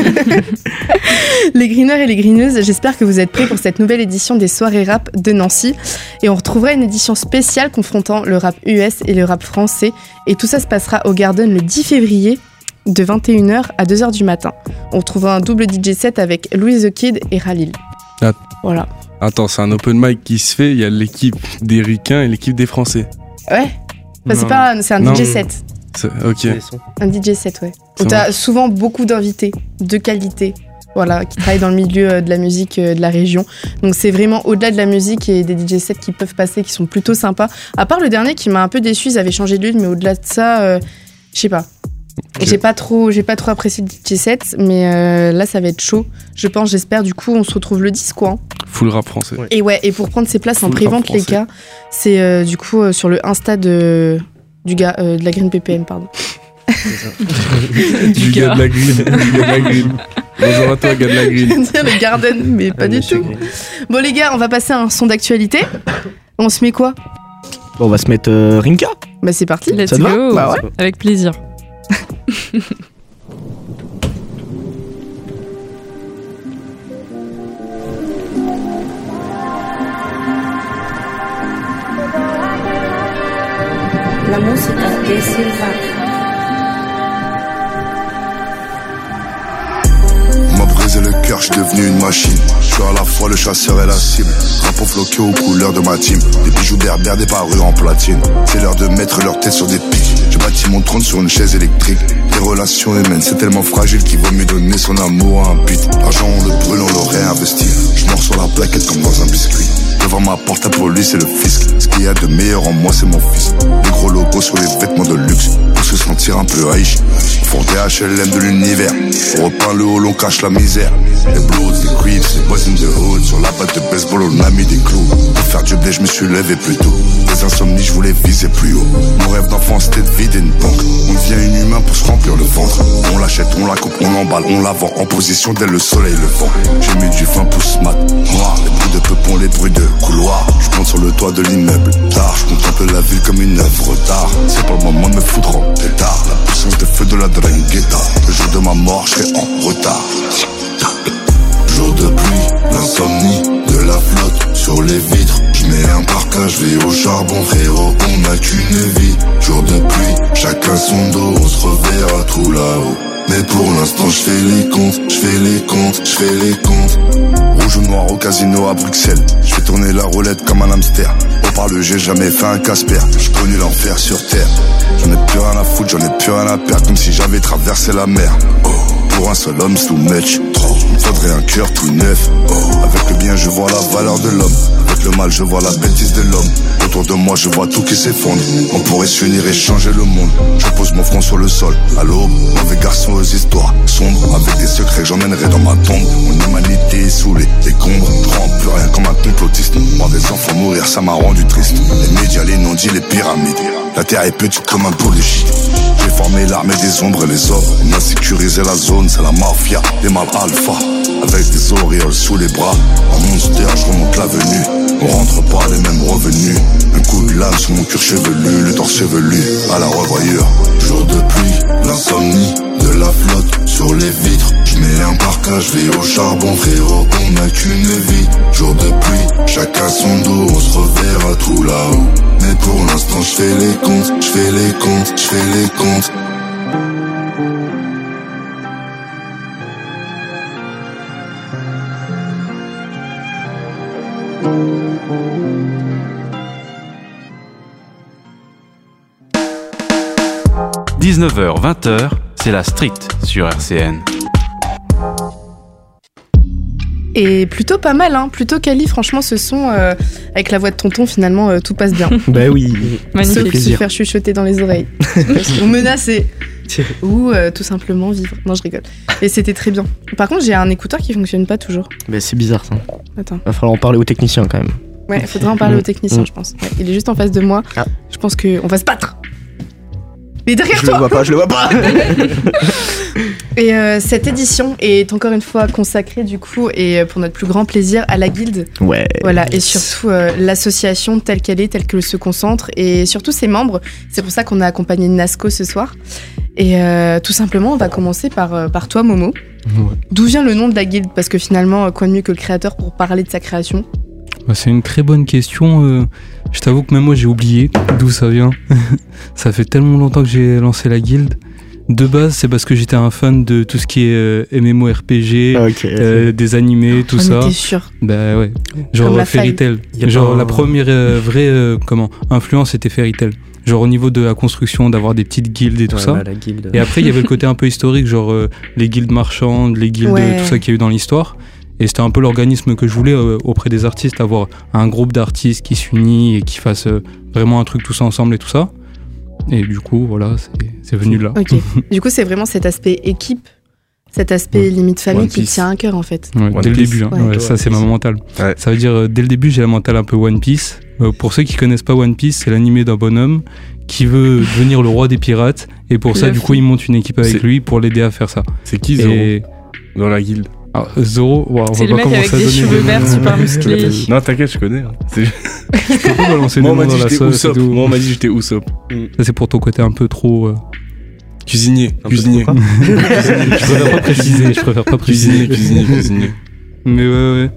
Les greeners et les greeneuses, j'espère que vous êtes prêts pour cette nouvelle édition des soirées rap de Nancy. Et on retrouvera une édition spéciale confrontant le rap U S et le rap français. Et tout ça se passera au Garden le dix février de vingt et une heures à deux heures du matin. On retrouvera un double D J set avec Louis the Kid et Khalil. Ah. Voilà. Attends, c'est un open mic qui se fait. Il y a l'équipe des Ricains et l'équipe des Français. Ouais. Enfin, c'est Non. pas, c'est un Non. D J set. C'est- Ok. Les sons. Un D J set, ouais. Ça Où t'as marche. souvent beaucoup d'invités de qualité, voilà, qui travaillent dans le milieu euh, de la musique euh, de la région. Donc c'est vraiment au-delà de la musique et des D J sets qui peuvent passer, qui sont plutôt sympas. À part le dernier qui m'a un peu déçu, ils avaient changé de lieu, mais au-delà de ça, euh, je sais pas. Ok. J'ai pas trop, j'ai pas trop apprécié le D J set, mais euh, là ça va être chaud. Je pense, j'espère. Du coup, on se retrouve le dix, quoi. hein. Full rap français. Ouais. Et ouais, et pour prendre ses places en Full pré-vente, rap les français. gars, c'est euh, du coup euh, sur le Insta de du gars euh, de la Green P P M, pardon. Du gars de la green. Du gars de la green. Bonjour à toi, gars de la Je green. viens de dire le Garden, mais pas Ah, du monsieur tout. Green. Bon les gars, on va passer à un son d'actualité. On se met quoi? Bon, on va se mettre euh, Rinka. Bah c'est parti. Let's Ça te va go. Bah ouais. Avec plaisir. La musica de Silva. On m'a brisé le cœur, je suis devenu une machine. Je suis à la fois le chasseur et la cible. Drapeau floqué aux couleurs de ma team. Des bijoux berbères, des parures en platine. C'est l'heure de mettre leur tête sur des pics. J'ai bâti mon trône sur une chaise électrique. Les relations humaines, c'est tellement fragile qu'il vaut mieux donner son amour à un but. L'argent, on le brûle, on le réinvestit. Je mords sur la plaquette comme dans un biscuit. Devant ma porte à police, c'est le fisc. Ce qu'il y a de meilleur en moi, c'est mon fils. Les gros logos sur les vêtements de luxe. Pour se sentir un peu riche. Fort des H L M de l'univers. On repeint le haut, on cache la misère. Les Bloods, les Crips, les Boys in the Hood. Sur la batte de baseball, on a mis des clous. Pour faire du blé, je me suis levé plus tôt. Des insomnies, je voulais viser plus haut. Mon rêve d'enfant, c'était de vider une banque. On devient inhumain pour se remplir le ventre. On l'achète, on la coupe, on l'emballe, on la vend en position dès le soleil le vent. J'ai mis du vingt pouces mat, noir. Les bruits de peupon, les bruits de couloir. Je monte sur le toit de l'immeuble. Tard, je contemple la ville comme une œuvre d'art. C'est pas le moment de me foutre en pétard. La puissance de feu de la Drangheta. Le jour de ma mort, je serai en retard. Jour de pluie, l'insomnie, de la flotte sur les vitres. Je mets un parka, je vais au charbon, frérot, on n'a qu'une vie. Jour de pluie, chacun son dos, on se reverra tout là-haut. Mais pour l'instant, je fais les comptes, je fais les comptes, je fais les comptes. Rouge ou noir au casino à Bruxelles. Je vais tourner la roulette comme un hamster. Au par le j'ai jamais fait un Casper. J'ai connu l'enfer sur terre. J'en ai plus rien à foutre, j'en ai plus rien à perdre. Comme si j'avais traversé la mer. Oh, pour un seul homme, c'est too much. Trop, il me faudrait un cœur tout neuf. Oh, avec le bien, je vois la valeur de l'homme. Avec le mal, je vois la bêtise de l'homme. Autour de moi, je vois tout qui s'effondre. On pourrait s'unir et changer le monde. Je pose mon front sur le sol. À l'aube, mauvais garçon aux histoires sombres. Avec des secrets que j'emmènerai dans ma tombe. Mon humanité est sous les décombres. Je rends plus rien comme un complotiste. Voir des enfants mourir, ça m'a rendu triste. Les médias, les non-dits, les pyramides. La terre est petite comme un pot de shit. J'ai formé l'armée des ombres et les hommes. On a sécurisé la zone, c'est la mafia, les mâles alpha. Avec des auréoles sous les bras. En monster, je remonte l'avenue. On rentre pas les mêmes revenus. Un coup de lame sur mon cuir chevelu, le torse chevelu à la revoyure. Jour de pluie, l'insomnie, de la flotte sur les vitres. Je mets un parka, je vais au charbon, frérot, on n'a qu'une vie. Jour de pluie, chacun son dos, on se reverra tout là-haut. Mais pour l'instant, je fais les comptes, je fais les comptes, je fais les comptes. dix-neuf heures vingt heures, c'est la Street sur R C N. Et plutôt pas mal, hein. Plutôt quali, franchement, ce son, euh, avec la voix de tonton, finalement, euh, tout passe bien. Bah oui, sauf se faire chuchoter dans les oreilles. Ou menacer. Ou euh, tout simplement vivre. Non, je rigole. Et c'était très bien. Par contre, j'ai un écouteur qui fonctionne pas toujours. Bah c'est bizarre ça. Attends. Va falloir en parler aux techniciens quand même. Ouais, faudrait en parler aux techniciens, je pense. Ouais, il est juste en face de moi. Ah. Je pense qu'on va se battre. Mais derrière je toi. Je le vois pas, je le vois pas. Et euh, cette édition est encore une fois consacrée du coup et pour notre plus grand plaisir à la Guilde. Ouais. Voilà, et surtout euh, l'association telle qu'elle est, telle qu'elle se concentre et surtout ses membres. C'est pour ça qu'on a accompagné Nasco ce soir. Et euh, tout simplement, on va commencer par, euh, par toi, Momo. Ouais. D'où vient le nom de la Guilde ? Parce que finalement, quoi de mieux que le créateur pour parler de sa création ? Bah, c'est une très bonne question. Euh, je t'avoue que même moi, j'ai oublié d'où ça vient. Ça fait tellement longtemps que j'ai lancé la Guilde. De base, c'est parce que j'étais un fan de tout ce qui est euh, M M O R P G, okay, euh, des animés, tout on ça. Était sûr. Bah ouais. Genre Fairy Tail. Genre la première euh, vraie euh, comment influence c'était Fairy Tail. Genre au niveau de la construction, d'avoir des petites guildes et tout ouais, ça. Bah, la guilde. Et après, il y avait le côté un peu historique, genre euh, les guildes marchandes, les guildes, ouais. tout ça qu'il y a eu dans l'histoire. Et c'était un peu l'organisme que je voulais euh, auprès des artistes, avoir un groupe d'artistes qui s'unit et qui fasse euh, vraiment un truc tous ensemble et tout ça. Et du coup, voilà, c'est, c'est venu de là. Ok. Du coup, c'est vraiment cet aspect équipe, cet aspect ouais. limite famille One qui Piece. Tient à cœur en fait. Ouais, dès Piece. le début, hein. ouais. Ouais, ça c'est ma mentale. Ouais. Ça veut dire, euh, dès le début, j'ai la mentale un peu One Piece. Euh, pour ceux qui connaissent pas One Piece, c'est l'animé d'un bonhomme qui veut devenir le roi des pirates. Et pour ça, du coup, il monte une équipe avec c'est... lui pour l'aider à faire ça. C'est qui Zoro et... dans la guilde? Ah, Zoro, wow, on c'est va le pas mec avec des cheveux verts super musclés. Non, t'inquiète, je connais. Hein. C'est... je peux pas balancer Moi, le nom dans la sauce. Moi, on m'a dit que j'étais Usopp. Ça, c'est pour ton côté un peu trop. Euh... Cuisinier. Un cuisinier. Je préfère pas préciser. Je préfère pas préciser. Cuisinier, cuisinier, cuisinier. Mais ouais, ouais.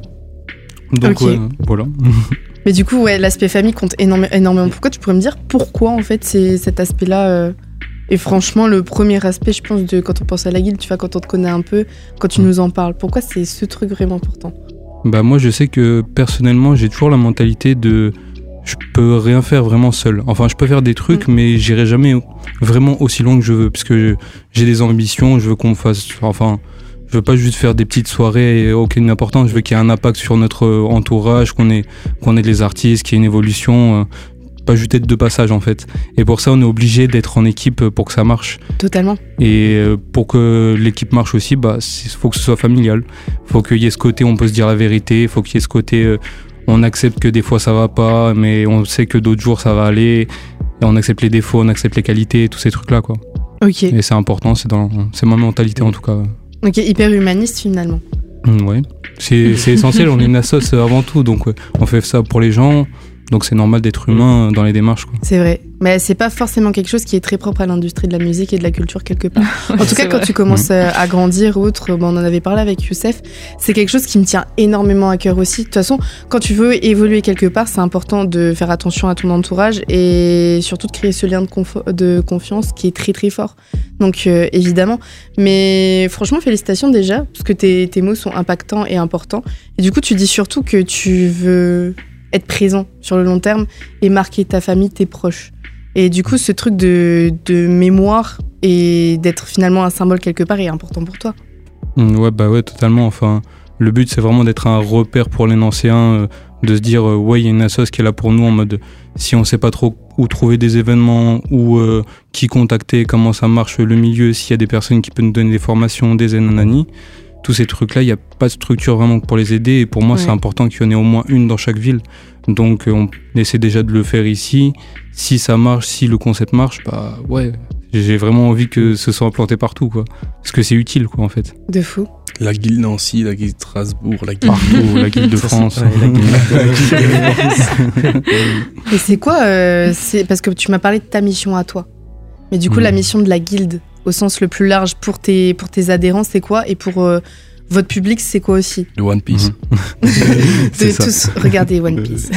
Donc, okay. ouais, voilà. Mais du coup, ouais, l'aspect famille compte énorme, énormément. Pourquoi tu pourrais me dire pourquoi, en fait, c'est cet aspect-là euh... Et franchement, le premier aspect, je pense, de quand on pense à la guilde, tu vois, quand on te connaît un peu, quand tu nous en parles, pourquoi c'est ce truc vraiment important ? Bah moi, je sais que personnellement, j'ai toujours la mentalité de je peux rien faire vraiment seul. Enfin, je peux faire des trucs, mmh. mais j'irai jamais vraiment aussi loin que je veux, parce que j'ai des ambitions, je veux qu'on fasse, enfin, je veux pas juste faire des petites soirées et aucune importance. Je veux qu'il y ait un impact sur notre entourage, qu'on ait, qu'on ait des artistes, qu'il y ait une évolution. Pas juste être de passage en fait. Et pour ça, on est obligé d'être en équipe pour que ça marche. Totalement. Et pour que l'équipe marche aussi, bah, il faut que ce soit familial. Il faut qu'il y ait ce côté, on peut se dire la vérité. Il faut qu'il y ait ce côté, euh, on accepte que des fois ça va pas, mais on sait que d'autres jours ça va aller. Et on accepte les défauts, on accepte les qualités, tous ces trucs-là, quoi. Ok. Et c'est important, c'est, dans, c'est ma mentalité en tout cas. Ok, hyper humaniste finalement. Mmh, ouais. C'est, c'est essentiel, on est une assoce avant tout, donc ouais, on fait ça pour les gens. Donc c'est normal d'être humain dans les démarches, quoi. C'est vrai, mais c'est pas forcément quelque chose qui est très propre à l'industrie de la musique et de la culture quelque part. En tout cas, quand vrai. tu commences à grandir ou autre, bon, on en avait parlé avec Youssef, c'est quelque chose qui me tient énormément à cœur aussi. De toute façon, quand tu veux évoluer quelque part, c'est important de faire attention à ton entourage et surtout de créer ce lien de, confo- de confiance qui est très très fort. Donc euh, évidemment, mais franchement félicitations déjà, parce que tes, tes mots sont impactants et importants. Et du coup, tu dis surtout que tu veux être présent sur le long terme et marquer ta famille, tes proches. Et du coup, ce truc de, de mémoire et d'être finalement un symbole quelque part est important pour toi. Ouais, bah ouais, totalement. Enfin, le but, c'est vraiment d'être un repère pour les anciens, euh, de se dire, euh, ouais, il y a une assoce qui est là pour nous, en mode, si on sait pas trop où trouver des événements, ou euh, qui contacter, comment ça marche le milieu, s'il y a des personnes qui peuvent nous donner des formations, des nanani. Tous ces trucs-là, il n'y a pas de structure vraiment pour les aider. Et pour moi, ouais. c'est important qu'il y en ait au moins une dans chaque ville. Donc, on essaie déjà de le faire ici. Si ça marche, si le concept marche, bah ouais, j'ai vraiment envie que ce soit implanté partout, quoi. Parce que c'est utile, quoi, en fait. De fou. La guilde Nancy, la guilde Strasbourg, la guilde partout, la guilde de France. Ouais, la guilde de France. Et c'est quoi euh, c'est parce que tu m'as parlé de ta mission à toi. Mais du coup, mmh. la mission de la guilde, au sens le plus large pour tes, pour tes adhérents, c'est quoi ? Et pour euh, votre public, c'est quoi aussi ? Le One Piece. Mmh. De tous regarder One Piece.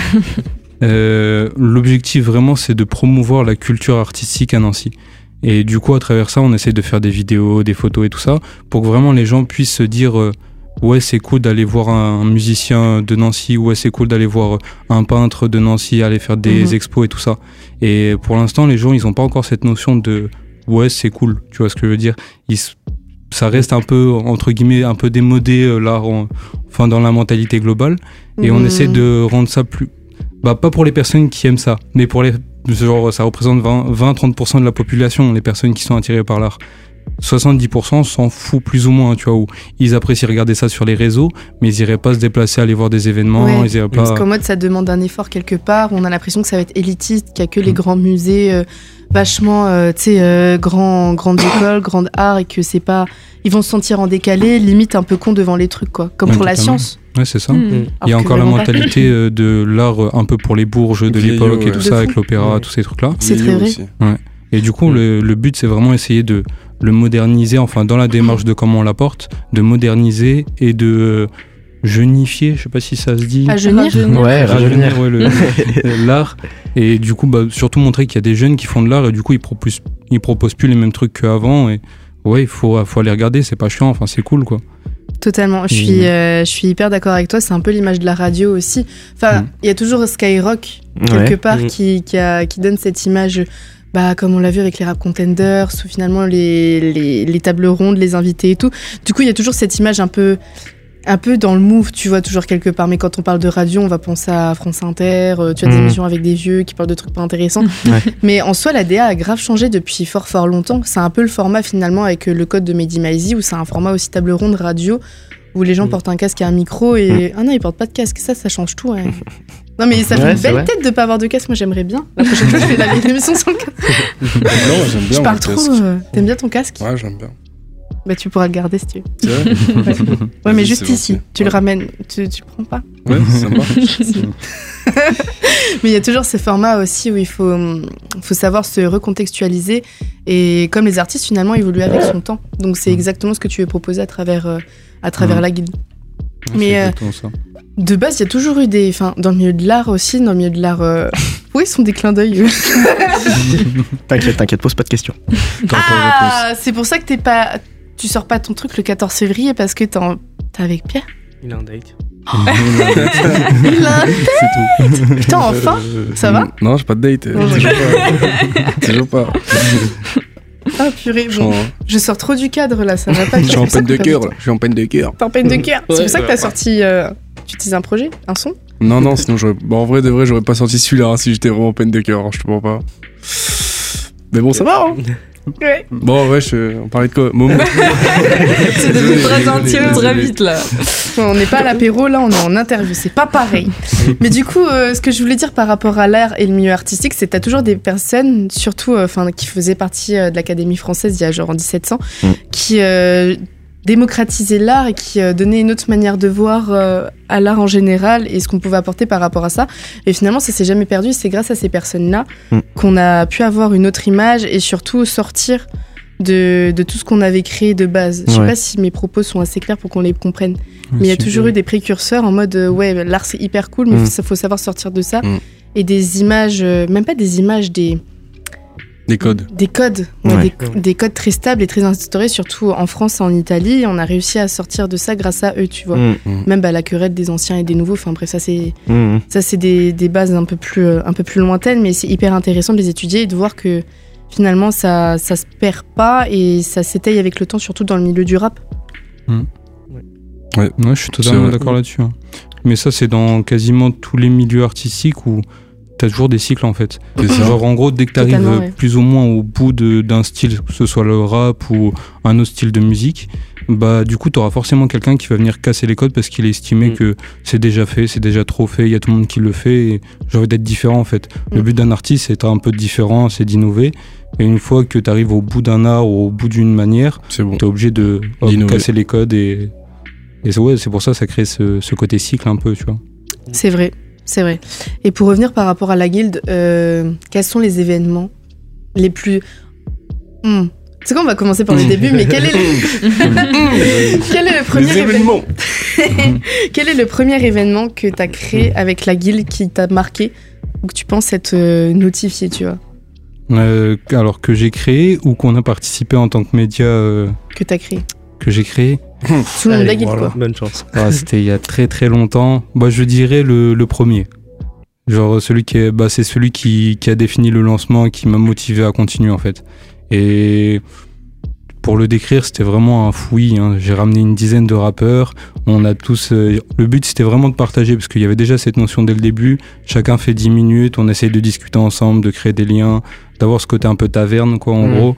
euh, l'objectif vraiment, c'est de promouvoir la culture artistique à Nancy. Et du coup, à travers ça, on essaie de faire des vidéos, des photos et tout ça, pour que vraiment les gens puissent se dire euh, ouais, c'est cool d'aller voir un musicien de Nancy, ouais, c'est cool d'aller voir un peintre de Nancy, aller faire des mmh. expos et tout ça. Et pour l'instant, les gens, ils n'ont pas encore cette notion de ouais, c'est cool, tu vois ce que je veux dire. Il, ça reste un peu, entre guillemets, un peu démodé, euh, là, en, enfin, dans la mentalité globale. Et mmh. on essaie de rendre ça plus... Bah, pas pour les personnes qui aiment ça, mais pour les... Genre, ça représente vingt à trente pour cent de la population, les personnes qui sont attirées par l'art. soixante-dix pour cent s'en fout plus ou moins, tu vois, où ils apprécient regarder ça sur les réseaux, mais ils iraient pas se déplacer, aller voir des événements, ouais, ils iraient pas... Parce qu'en mode, ça demande un effort quelque part, on a l'impression que ça va être élitiste, qu'il y a que les mmh. grands musées euh, vachement, euh, tu sais, euh, grands, grandes écoles, grandes arts, et que c'est pas... Ils vont se sentir en décalé, limite un peu con devant les trucs, quoi, comme ouais, pour totalement. La science. Ouais, c'est ça. Mmh. Il y a encore la mentalité euh, de l'art un peu pour les bourges de Vieillot, l'époque et tout ouais. ça, avec l'opéra, ouais. tous ces trucs-là. C'est très vrai. Ouais. Et du coup, mmh. le, le but, c'est vraiment essayer de le moderniser, enfin, dans la démarche de comment on l'apporte, de moderniser et de euh, jeunifier, je sais pas si ça se dit. Rajeunir. Ouais, rajeunir. Ouais, le, l'art. Et du coup, bah, surtout montrer qu'il y a des jeunes qui font de l'art et du coup, ils proposent, ils proposent plus les mêmes trucs qu'avant. Et ouais, il faut, faut aller regarder, c'est pas chiant, enfin, c'est cool, quoi. Totalement, je suis, euh, je suis hyper d'accord avec toi, c'est un peu l'image de la radio aussi. Enfin, il mmh. y a toujours Skyrock, quelque ouais. part, mmh. qui, qui, a, qui donne cette image, bah, comme on l'a vu avec les rap contenders, ou finalement les, les, les tables rondes, les invités et tout. Du coup, il y a toujours cette image un peu, un peu dans le move, tu vois, toujours quelque part. Mais quand on parle de radio, on va penser à France Inter, euh, tu as mmh. des émissions avec des vieux qui parlent de trucs pas intéressants. Ouais. Mais en soi, la D A a grave changé depuis fort fort longtemps. C'est un peu le format finalement avec le code de Mehdi Maizi, où c'est un format aussi table ronde radio, où les gens mmh. portent un casque et un micro et... Mmh. Ah non, ils portent pas de casque, ça, ça change tout. Ouais. Non mais ça fait ouais, une belle tête de pas avoir de casque, moi j'aimerais bien. La prochaine fois, je fais la émission sans le casque. Non, j'aime bien. Je parle trop, euh, t'aimes bien ton casque ? Ouais, j'aime bien. Bah tu pourras le garder si tu veux. C'est vrai ? Ouais, ouais mais juste ici, tu ouais. le ramènes, tu, tu le prends pas ? Ouais, ça marche. Mais il y a toujours ces formats aussi où il faut, faut savoir se recontextualiser et comme les artistes finalement évoluent avec son temps. Donc c'est exactement ce que tu veux proposer à travers, euh, à travers mmh. la guilde. Ouais, mais euh, ça. De base, il y a toujours eu des... Enfin, dans le milieu de l'art aussi, dans le milieu de l'art... Euh... Où ils sont des clins d'œil T'inquiète, t'inquiète, pose pas de questions. Ah, c'est pour ça que t'es pas... Tu sors pas ton truc le quatorze février parce que t'es, en... t'es avec Pierre ? Il a un date. Oh. Il a un date. C'est tout. Putain, enfin, ça va ? Non, j'ai pas de date. Non, toujours pas. Toujours pas. Ah purée, bon, je, je sors trop du cadre là, ça va pas. Je suis en peine de cœur là, je suis en peine de cœur. T'es en peine de cœur. Ouais, c'est pour ça que t'as sorti. Euh... Tu utilises un projet, un son ? Non, non, sinon j'aurais. Bon, en vrai, de vrai, j'aurais pas sorti celui-là hein, si j'étais vraiment en peine de cœur, hein, je te mens pas. Mais bon, ça va, hein. Ouais. Bon, ouais, je... on parlait de quoi ? Moment. C'est devenu très intime très vite là. On n'est pas à l'apéro, là, on est en interview, c'est pas pareil. Mais du coup, euh, ce que je voulais dire par rapport à l'art et le milieu artistique, c'est que t'as toujours des personnes, surtout enfin, euh, qui faisaient partie euh, de l'Académie française il y a genre en dix-sept cents, mm. qui euh, démocratisaient l'art et qui euh, donnaient une autre manière de voir euh, à l'art en général et ce qu'on pouvait apporter par rapport à ça. Et finalement, ça s'est jamais perdu. C'est grâce à ces personnes-là mm. qu'on a pu avoir une autre image et surtout sortir de, de tout ce qu'on avait créé de base. Je sais ouais. pas si mes propos sont assez clairs pour qu'on les comprenne. Mais il y a toujours eu des précurseurs en mode euh, ouais, l'art c'est hyper cool, mais il mm. faut savoir sortir de ça. Mm. Et des images, euh, même pas des images, des. Des codes. Des codes. Ouais, ouais. Des, des codes très stables et très instaurés, surtout en France et en Italie. On a réussi à sortir de ça grâce à eux, tu vois. Mm. Même bah, la querelle des anciens et des nouveaux. Enfin bref, ça c'est, mm. ça, c'est des, des bases un peu, plus, euh, un peu plus lointaines, mais c'est hyper intéressant de les étudier et de voir que finalement ça, ça se perd pas et ça s'étaye avec le temps, surtout dans le milieu du rap. Mm. Ouais. ouais, je suis totalement d'accord là-dessus. Hein. Mais ça, c'est dans quasiment tous les milieux artistiques où t'as toujours des cycles en fait. C'est ça. Genre en gros, dès que t'arrives ouais. plus ou moins au bout de, d'un style, que ce soit le rap ou un autre style de musique, bah du coup, t'auras forcément quelqu'un qui va venir casser les codes parce qu'il est estimé mm. que c'est déjà fait, c'est déjà trop fait, il y a tout le monde qui le fait et j'ai envie d'être différent en fait. Mm. Le but d'un artiste, c'est d'être un peu différent, c'est d'innover. Et une fois que t'arrives au bout d'un art ou au bout d'une manière, c'est bon. T'es obligé de hop, casser les codes et... Et c'est, ouais, c'est pour ça que ça crée ce, ce côté cycle un peu, tu vois. C'est vrai, c'est vrai. Et pour revenir par rapport à la guilde, euh, quels sont les événements les plus... Mmh. C'est quoi, on va commencer par le début, mais quel est le, quel est le premier les événement Quel est le premier événement que tu as créé avec la guilde qui t'a marqué ou que tu penses être euh, notifié, tu vois ? euh, Alors que j'ai créé ou qu'on a participé en tant que média euh... Que tu as créé. Que j'ai créé. Sous le nom de la guilde, voilà. Quoi. Bonne chance. Ah, c'était il y a très très longtemps. Bah, je dirais le, le premier. Genre celui qui est, bah, c'est celui qui, qui a défini le lancement et qui m'a motivé à continuer en fait. Et pour le décrire, c'était vraiment un fouillis. Hein. J'ai ramené une dizaine de rappeurs. On a tous. Euh, le but, c'était vraiment de partager, parce qu'il y avait déjà cette notion dès le début. Chacun fait dix minutes, on essaye de discuter ensemble, de créer des liens, d'avoir ce côté un peu taverne, quoi, en mmh. gros.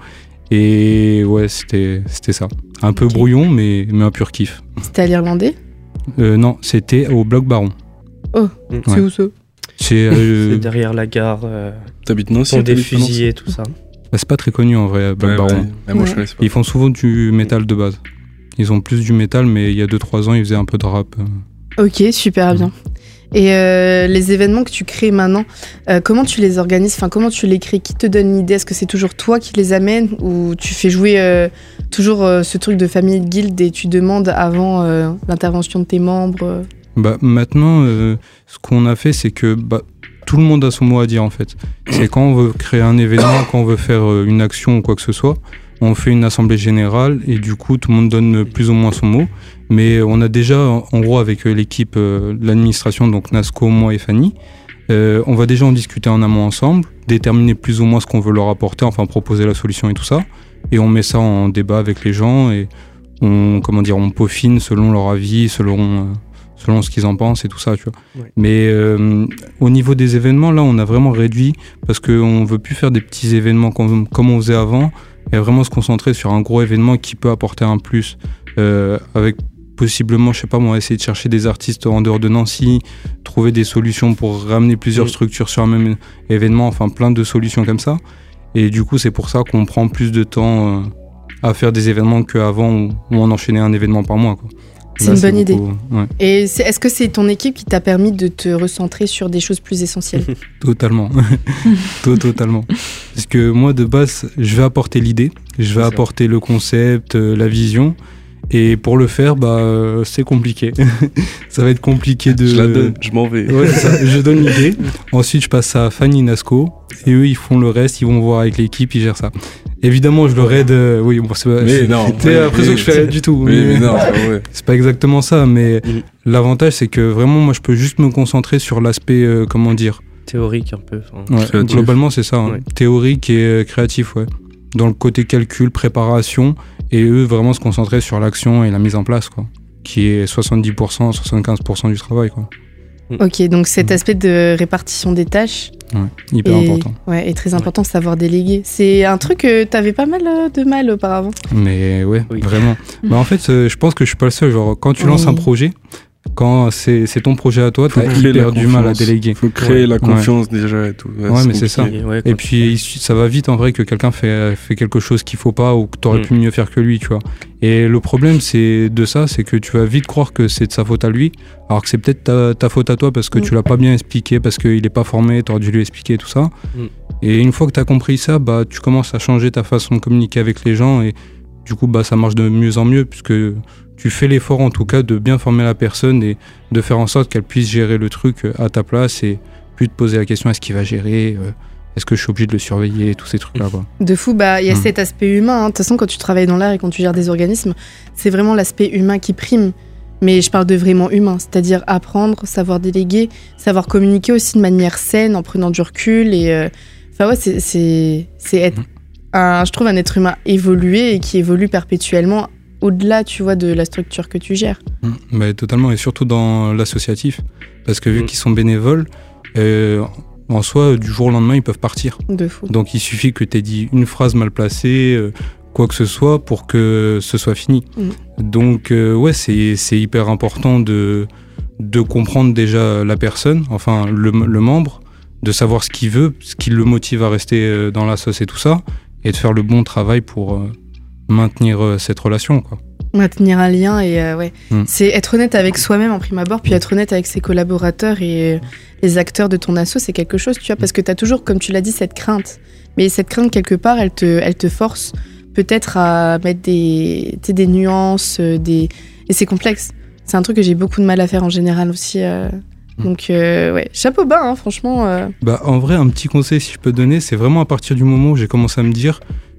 Et ouais, c'était, c'était ça. Un peu okay. brouillon, mais, mais un pur kiff. C'était à l'Irlandais euh, Non, c'était au Bloc Baron. Oh, ouais. C'est où ça? C'est, euh, c'est derrière la gare. Euh, T'habites Nancy? Des fusillés, tout ça. Bah, c'est pas très connu en vrai, Bloc ouais, Baron. Ouais. Ouais, moi, je connais pas. Ils font souvent du métal de base. Ils ont plus du métal, mais il y a deux trois ans, ils faisaient un peu de rap. Ok, super bien. Et euh, les événements que tu crées maintenant, euh, comment tu les organises? Enfin, comment tu les crées? Qui te donne l'idée? Est-ce que c'est toujours toi qui les amènes, ou tu fais jouer euh, toujours euh, ce truc de famille de guilde et tu demandes avant euh, l'intervention de tes membres? Bah, maintenant, euh, ce qu'on a fait, c'est que bah, tout le monde a son mot à dire en fait. C'est quand on veut créer un événement, quand on veut faire euh, une action ou quoi que ce soit, on fait une assemblée générale et du coup tout le monde donne plus ou moins son mot. Mais on a déjà, en gros, avec l'équipe euh, de l'administration, donc Nasco, moi et Fanny, euh, on va déjà en discuter en amont ensemble, déterminer plus ou moins ce qu'on veut leur apporter, enfin proposer la solution et tout ça. Et on met ça en débat avec les gens et on, comment dire, on peaufine selon leur avis, selon, euh, selon ce qu'ils en pensent et tout ça, tu vois. Ouais. Mais euh, au niveau des événements, là, on a vraiment réduit parce qu'on ne veut plus faire des petits événements comme, comme on faisait avant et vraiment se concentrer sur un gros événement qui peut apporter un plus euh, avec possiblement, je sais pas moi, essayer de chercher des artistes en dehors de Nancy, trouver des solutions pour ramener plusieurs mmh. structures sur un même événement, enfin plein de solutions comme ça. Et du coup, c'est pour ça qu'on prend plus de temps euh, à faire des événements qu'avant où, où on enchaînait un événement par mois, quoi. C'est Là, une c'est bonne beaucoup, idée. Ouais. Et c'est, est-ce que c'est ton équipe qui t'a permis de te recentrer sur des choses plus essentielles? Totalement. Totalement. Parce que moi, de base, je vais apporter l'idée, je vais c'est apporter ça. Le concept, euh, la vision. Et pour le faire, bah, euh, c'est compliqué. Ça va être compliqué de... Je la donne, je m'en vais. Ouais, ça, je donne l'idée. Ensuite, je passe à Fanny Nasco. Et eux, ils font le reste, ils vont voir avec l'équipe, ils gèrent ça. Évidemment, je leur aide... Euh, oui, bon, c'est pas... Mais c'est, non. T'as l'impression que je fais rien du tout. Mais, mais, mais non, c'est pas vrai. C'est pas exactement ça, mais mmh. l'avantage, c'est que vraiment, moi, je peux juste me concentrer sur l'aspect, euh, comment dire... Théorique, un peu. Ouais, globalement, c'est ça. Hein. Ouais. Théorique et euh, créatif, ouais. Dans le côté calcul, préparation... Et eux, vraiment se concentrer sur l'action et la mise en place, quoi, qui est soixante-dix pour cent, soixante-quinze pour cent du travail, quoi. Ok, donc cet aspect de répartition des tâches ouais, hyper est, important. Ouais, est très important de savoir déléguer. C'est un truc que t'avais pas mal de mal auparavant. Mais ouais, oui. Vraiment. Bah, en fait, euh, je pense que je suis pas le seul. Genre, quand tu oui. lances un projet, quand c'est, c'est ton projet à toi, t'as hyper du mal à déléguer. Faut créer ouais. la confiance ouais. déjà et tout. Ouais, ouais mais c'est ça. Ouais, et puis ça va vite en vrai que quelqu'un fait, fait quelque chose qu'il faut pas ou que t'aurais mm. pu mieux faire que lui, tu vois. Et le problème c'est de ça, c'est que tu vas vite croire que c'est de sa faute à lui, alors que c'est peut-être ta, ta faute à toi parce que mm. tu l'as pas bien expliqué, parce qu'il est pas formé, t'aurais dû lui expliquer tout ça. Mm. Et une fois que t'as compris ça, bah tu commences à changer ta façon de communiquer avec les gens et du coup bah ça marche de mieux en mieux puisque tu fais l'effort en tout cas de bien former la personne et de faire en sorte qu'elle puisse gérer le truc à ta place et plus te poser la question est-ce qu'il va gérer, euh, est-ce que je suis obligé de le surveiller, tous ces trucs-là, quoi. De fou, bah il y a mmh. cet aspect humain. Hein. De toute façon, quand tu travailles dans l'art et quand tu gères des organismes, c'est vraiment l'aspect humain qui prime. Mais je parle de vraiment humain, c'est-à-dire apprendre, savoir déléguer, savoir communiquer aussi de manière saine en prenant du recul. Et euh... enfin ouais, c'est c'est c'est être mmh. un, je trouve un être humain évolué et qui évolue perpétuellement. Au-delà, tu vois, de la structure que tu gères. Mmh, bah, totalement, et surtout dans l'associatif. Parce que vu mmh. qu'ils sont bénévoles, euh, en soi, du jour au lendemain, ils peuvent partir. De fou. Donc il suffit que tu aies dit une phrase mal placée, euh, quoi que ce soit, pour que ce soit fini. Mmh. Donc euh, ouais, c'est, c'est hyper important de, de comprendre déjà la personne, enfin le, le membre, de savoir ce qu'il veut, ce qui le motive à rester dans la sauce et tout ça, et de faire le bon travail pour... Euh, maintenir euh, cette relation, quoi. Maintenir un lien et euh, ouais, mm. c'est être honnête avec soi-même en prime abord, puis être honnête avec ses collaborateurs et euh, les acteurs de ton asso, c'est quelque chose, tu vois, parce que t'as toujours, comme tu l'as dit, cette crainte. Mais cette crainte quelque part, elle te, elle te force peut-être à mettre des, tu sais, des nuances, euh, des et c'est complexe. C'est un truc que j'ai beaucoup de mal à faire en général aussi. Euh... Mm. Donc euh, ouais, chapeau bas, hein, franchement. Euh... Bah en vrai, un petit conseil si je peux donner, c'est vraiment à partir du moment où j'ai commencé à me dire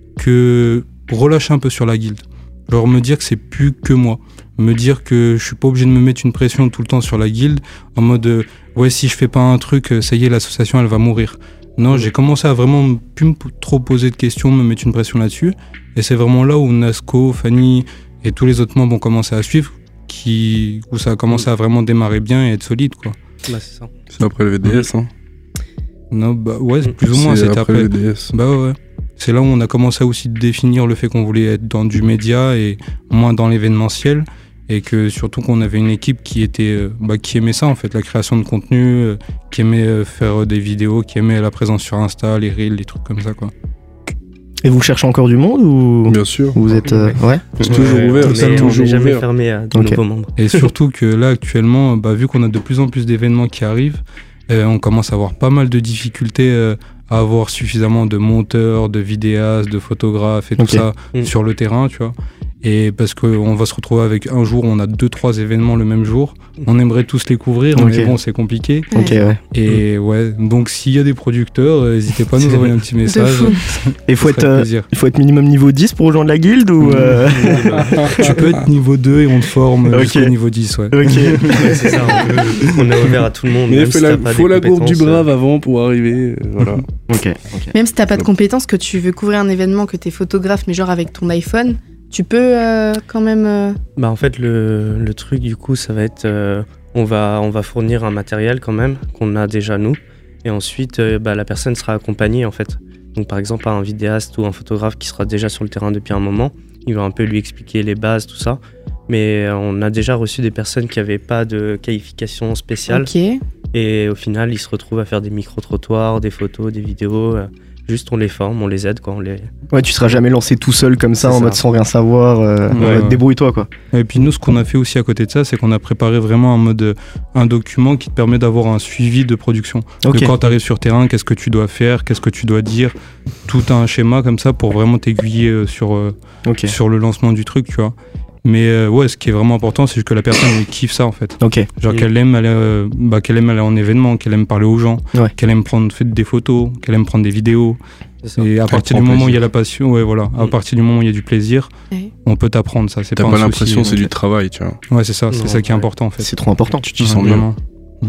que relâcher un peu sur la guilde, genre me dire que c'est plus que moi, me dire que je suis pas obligé de me mettre une pression tout le temps sur la guilde en mode euh, ouais si je fais pas un truc ça y est l'association elle va mourir. Non, j'ai commencé à vraiment plus me p- trop poser de questions, me mettre une pression là-dessus. Et c'est vraiment là où Nasco, Fanny et tous les autres membres ont commencé à suivre, qui, où ça a commencé à vraiment démarrer bien et être solide, quoi. Bah, c'est ça. C'est après le V D S, hein. Non, bah ouais, plus ou moins, C'est c'était après après. le V D S. Bah ouais, ouais. C'est là où on a commencé à aussi définir le fait qu'on voulait être dans du média et moins dans l'événementiel. Et que surtout qu'on avait une équipe qui était, euh, bah, qui aimait ça en fait, la création de contenu, euh, qui aimait euh, faire euh, des vidéos, qui aimait la présence sur Insta, les reels, les trucs comme ça, quoi. Et vous cherchez encore du monde ou Bien sûr. Vous êtes euh, ouais. C'est toujours Ouais, ouvert. on C'est est- on toujours n'est jamais ouvert. fermé à de Ok. nouveaux membres. Et surtout que là actuellement, bah, vu qu'on a de plus en plus d'événements qui arrivent, euh, on commence à avoir pas mal de difficultés euh, à avoir suffisamment de monteurs, de vidéastes, de photographes et tout Ok. ça Mm. sur le terrain, tu vois. Et parce qu'on va se retrouver avec un jour, on a deux, trois événements le même jour. On aimerait tous les couvrir, mais Ok. bon, c'est compliqué. Ok, ouais. Et ouais, donc s'il y a des producteurs, euh, n'hésitez pas à nous envoyer un petit message. fou. Et il faut Ça être, ferait euh, plaisir. il faut être minimum niveau dix pour rejoindre la guilde ou euh, Tu peux être niveau deux et on te forme Ok. jusqu'au niveau dix, ouais. Ok. Ouais, c'est ça. On, peut- on est ouvert à tout le monde. Mais même il si faut la, t'as pas faut des la gourde du compétences, brave avant pour arriver. euh, Voilà. Ok. Même si t'as pas de compétences, que tu veux couvrir un événement, que t'es photographe, mais genre avec ton iPhone, tu peux euh, quand même. euh, Bah en fait le, le truc du coup ça va être euh, on va on va fournir un matériel quand même qu'on a déjà nous et ensuite euh, bah, la personne sera accompagnée en fait. Donc par exemple un vidéaste ou un photographe qui sera déjà sur le terrain depuis un moment, il va un peu lui expliquer les bases tout ça. Mais euh, on a déjà reçu des personnes qui n'avaient pas de qualification spéciale Ok. et au final ils se retrouvent à faire des micro-trottoirs, des photos, des vidéos. euh, Juste on les forme, on les aide quoi, on les... Ouais, tu seras jamais lancé tout seul comme ça C'est en ça. mode sans rien savoir. euh, en Ouais, mode ouais. débrouille-toi quoi. Et puis nous, ce qu'on a fait aussi à côté de ça, c'est qu'on a préparé vraiment un mode, euh, un document qui te permet d'avoir un suivi de production. Ok. De quand tu arrives sur terrain, qu'est-ce que tu dois faire, qu'est-ce que tu dois dire, tout un schéma comme ça pour vraiment t'aiguiller euh, sur, euh, Ok. sur le lancement du truc, tu vois. Mais euh, ouais, ce qui est vraiment important, c'est que la personne elle kiffe ça en fait. Ok. Genre Mm. qu'elle aime aller, euh, bah, qu'elle aime aller en événement, qu'elle aime parler aux gens, Ouais. qu'elle aime prendre fait des photos, qu'elle aime prendre des vidéos. c'est ça. Et à Elle partir prend du moment où il y plaisir. a la passion, ouais voilà, à Mm. partir du moment où il y a du plaisir, Ouais. on peut t'apprendre ça. C'est T'as pas, pas un souci, l'impression que c'est donc. du travail, tu vois. Ouais, c'est ça, c'est Non, ça qui est ouais. important en fait. C'est trop important. Tu t'y Ouais, sens bien. vraiment.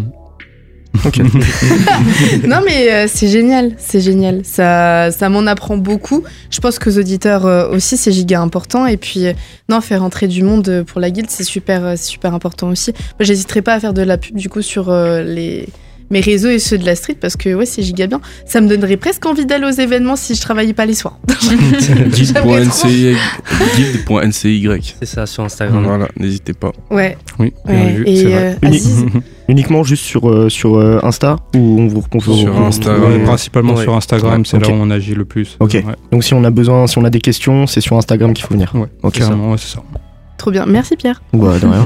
Ok. Non mais euh, c'est génial, c'est génial. Ça, ça m'en apprend beaucoup. Je pense qu'aux auditeurs euh, aussi c'est giga important. Et puis euh, non, faire entrer du monde euh, pour la guilde c'est super, euh, c'est super important aussi. Moi j'hésiterai pas à faire de la pub du coup sur euh, les mes réseaux et ceux de la street parce que ouais c'est giga bien. Ça me donnerait presque envie d'aller aux événements si je travaillais pas les soirs. guide point n c y guide point n c y C'est ça sur Instagram. Voilà, n'hésitez pas. Ouais. Oui, bien ouais. vu, Et c'est euh, vrai. Aziz, Uniquement juste sur, euh, sur euh, Insta ou on vous on peut Sur vous- Instagram. Ouais, principalement Ouais. sur Instagram, Ouais, c'est ok. là où on agit le plus. Ok. Ouais, Donc si on a besoin, si on a des questions, c'est sur Instagram qu'il faut venir. ouais, Ok. carrément, ouais, c'est ça. trop bien. Merci Pierre. Ouais, de rien.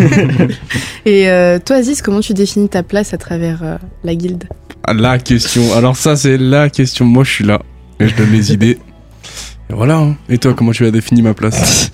Et euh, toi Aziz, comment tu définis ta place à travers euh, la guilde? Ah, la question. Alors ça, c'est la question. Moi, je suis là. Et je donne mes idées. Et voilà. hein. Et toi, comment tu as défini ma place?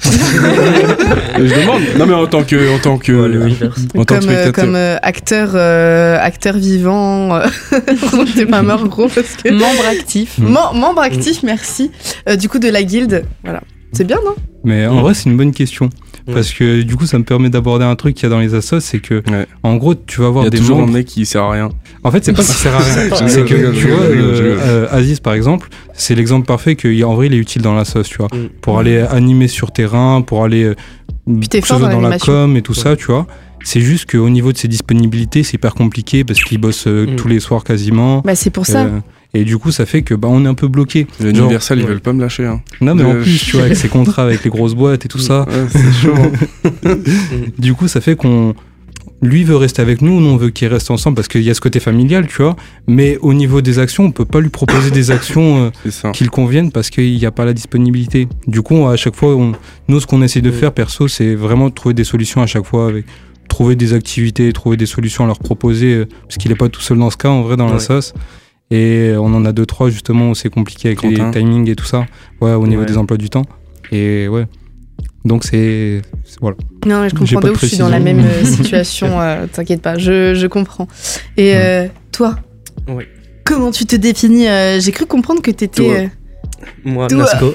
Et je demande. Non, mais en tant que, en tant que, Ouais, le reverse. en tant que Comme, euh, spectateur. comme euh, acteur, euh, acteur vivant. euh, T'es pas mort gros parce que. Membre actif. Mem- membre actif, merci. Euh, du coup, de la guilde. Voilà. C'est bien, non? Mais en Ouais. vrai, c'est une bonne question. Ouais. Parce que du coup, ça me permet d'aborder un truc qu'il y a dans les assos, c'est que, Ouais. en gros, tu vas Il avoir y a des toujours membres. un mec qui sert à rien. En fait, c'est pas qu'il sert à rien. Je c'est rigole, que, je rigole, tu je vois, rigole, je euh, rigole. euh, Aziz, par exemple, c'est l'exemple parfait qu'en vrai, il est utile dans la sauce, tu vois. Mm. Pour aller animer sur terrain, pour aller. euh, Puis t'es que ce fort soit dans dans la l'animation. com et tout ça, tu vois. C'est juste qu'au niveau de ses disponibilités, c'est hyper compliqué parce qu'il bosse euh, Mm. tous les soirs quasiment. Bah, c'est pour ça. Euh, et du coup, ça fait que bah, on est un peu bloqué. Le Genre- Universal, ils ouais. veulent pas me lâcher. Hein. Non, mais en Euh, plus, tu vois, avec ses contrats avec les grosses boîtes et tout ça, Ouais, c'est chaud. hein. du coup, ça fait qu'on. Lui veut rester avec nous, nous on veut qu'il reste ensemble parce qu'il y a ce côté familial, tu vois. Mais au niveau des actions, on peut pas lui proposer des actions euh, C'est ça. qui le conviennent parce qu'il n'y a pas la disponibilité. Du coup, à chaque fois, on- nous, ce qu'on essaie de faire, perso, c'est vraiment de trouver des solutions à chaque fois, avec trouver des activités, trouver des solutions à leur proposer, euh, parce qu'il n'est pas tout seul dans ce cas, en vrai, dans la Ouais. sauce. Et on en a deux, trois, justement, où c'est compliqué avec Quentin. les timings et tout ça, ouais, au niveau Ouais. des emplois du temps. Et ouais. Donc, c'est. c'est- Voilà. Non, mais je J'ai comprends pas de de ouf, je suis dans la précision. même euh, situation, euh, t'inquiète pas, je, je comprends. Et euh, toi, Oui. comment tu te définis euh, J'ai cru comprendre que t'étais. Toi. euh, Moi, Toi. Nasco.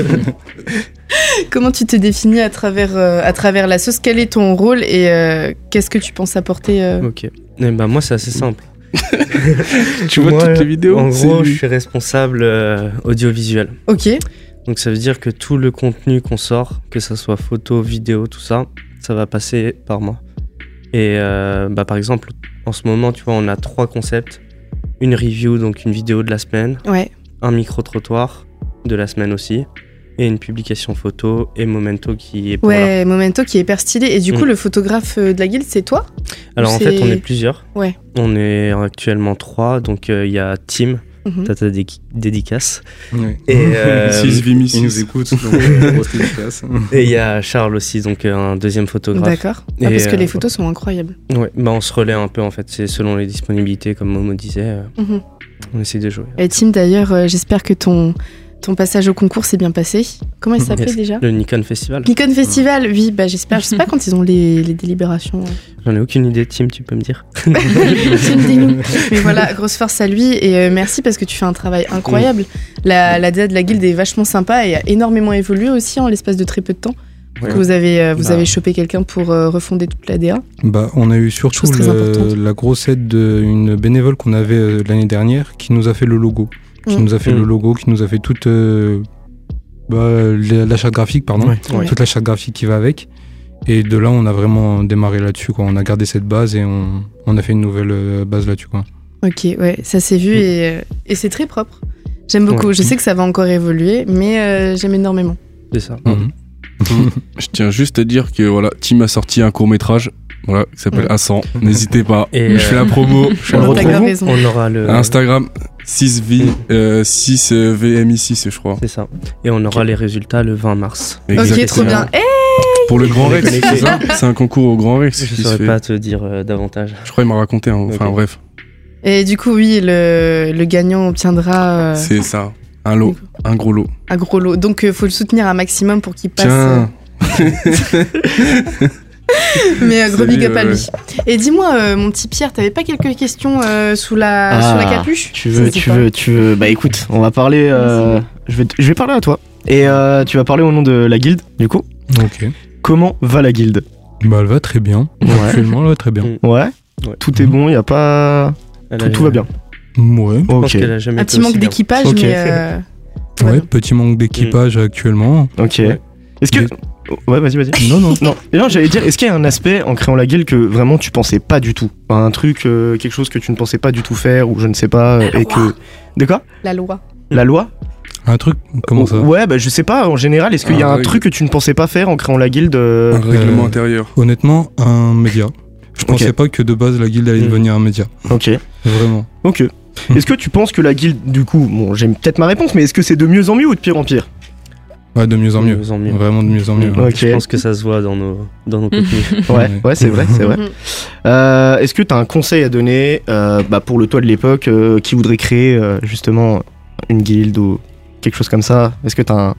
comment tu te définis à travers, euh, à travers la sauce? Quel est ton rôle et euh, qu'est-ce que tu penses apporter euh, Ok. Eh ben, moi, c'est assez simple. Tu vois Moi, toutes les vidéos. En c'est gros, lui. je suis responsable euh, audiovisuel. Ok. Donc ça veut dire que tout le contenu qu'on sort, que ça soit photo, vidéo, tout ça, ça va passer par moi. Et euh, bah, par exemple, en ce moment, tu vois, on a trois concepts. Une review, donc une vidéo de la semaine. Ouais. Un micro-trottoir de la semaine aussi. Et une publication photo et Momento qui est pour là. Ouais, Momento qui est hyper stylé. Et du coup, Mm. le photographe euh, de la guilde, c'est toi? Alors Ou en fait, c'est- on est plusieurs. Ouais. On est actuellement trois. Donc euh, il y a Tim, Mhm. Tata dé- dédicace. Ouais. Et euh, six Vimy Il nous six. écoute, donc euh, grosse dédicace. et il y a Charles aussi, donc euh, un deuxième photographe. D'accord. Ah, Et, parce que euh, les photos sont incroyables. Ouais, bah on se relaie un peu en fait, c'est selon les disponibilités, comme Momo disait, euh, Mhm. on essaie de jouer. Et Tim, d'ailleurs, euh, j'espère que ton, ton passage au concours s'est bien passé. Comment il s'appelait Yes. déjà? Le Nikon Festival. Nikon Festival, oui, bah j'espère. Je sais pas quand ils ont les, les délibérations. J'en ai aucune idée, Tim, tu peux me dire. Tim, dis-nous. Mais voilà, grosse force à lui et euh, merci parce que tu fais un travail incroyable. La, la D A de la guilde est vachement sympa et a énormément évolué aussi en l'espace de très peu de temps. Ouais. Que vous avez, euh, vous Bah. avez chopé quelqu'un pour euh, refonder toute la D A. Bah, on a eu surtout Chose très le- importante. la grosse aide d'une bénévole qu'on avait euh, l'année dernière qui nous a fait le logo. Qui Mm. nous a fait Mm. le logo, qui nous a fait toute euh, bah, la, la charte graphique, pardon. Ouais. Ouais. Toute la charte graphique qui va avec. Et de là, on a vraiment démarré là-dessus, quoi. On a gardé cette base et on, on a fait une nouvelle euh, base là-dessus, quoi. Ok, ouais, ça s'est vu et, euh, et c'est très propre. J'aime beaucoup. Ouais. Je sais que ça va encore évoluer, mais euh, j'aime énormément. C'est ça. Mhm. Je tiens juste à dire que voilà, Tim a sorti un court métrage, voilà, qui s'appelle Mm. À cent. N'hésitez pas. Et, je fais la promo. Je fais On la le T'as promo. grave retrouve raison. On aura le. Instagram six V euh, six V M I six, je crois. C'est ça. Et on aura les résultats le vingt mars. Ok, trop bien. Eh, Pour le Grand Rex, Connecté. c'est ça C'est un concours au Grand Rex. Je qui se saurais fait. pas te dire euh, davantage. Je crois qu'il m'a raconté. hein. Enfin Ok. bref, et du coup, oui, le, le gagnant obtiendra euh, c'est ça. Un lot, un gros lot. un gros lot. Donc, il faut le soutenir un maximum pour qu'il passe. Tiens. euh, Mais euh, gros Salut, big up à ouais. lui. Et dis-moi, euh, mon petit Pierre, t'avais pas quelques questions euh, sous, la, Ah, sous la capuche? Tu veux, Ça, c'est tu pas- veux, tu veux. Bah écoute, on va parler. euh, je, vais, je vais parler à toi. Et euh, tu vas parler au nom de la guilde, du coup. Ok. Comment va la guilde? Bah, elle va très bien. Ouais. Actuellement, elle va très bien. Mm. Ouais. Ouais. Tout est bon, y a pas. Elle Tout, a- tout va bien. Ouais. Je pense Ok. qu'elle a jamais Un été petit manque aussi bien. d'équipage, Ok. mais. euh, tout va Ouais, bien. petit manque d'équipage actuellement. Ok. Ouais. Est-ce que. Mais- Ouais, vas-y, vas-y. Non, non. Non, et non, j'allais dire, est-ce qu'il y a un aspect en créant la guilde que vraiment tu pensais pas du tout? Enfin, un truc, euh, quelque chose que tu ne pensais pas du tout faire ou je ne sais pas, euh, et que. De quoi? La loi. La loi? Un truc, comment ça? Ouais, bah je sais pas, en général, est-ce qu'il y a Un un règle- truc que tu ne pensais pas faire en créant la guilde? euh, Un règlement Euh, intérieur. Honnêtement, un média. Je pensais Ok. pas que de base la guilde allait Mm. devenir un média. Ok, Vraiment. ok. Est-ce que tu penses que la guilde, du coup, bon, j'ai peut-être ma réponse, mais est-ce que c'est de mieux en mieux ou de pire en pire? Ouais, de mieux en De mieux. mieux en mieux. Vraiment de mieux en mieux. Ok. Je pense que ça se voit dans nos, dans nos contenus. Ouais, ouais, c'est vrai, c'est vrai. Mhm. Euh, est-ce que tu as un conseil à donner euh, bah, pour le toi de l'époque euh, qui voudrait créer euh, justement une guilde ou quelque chose comme ça? Est-ce que tu as,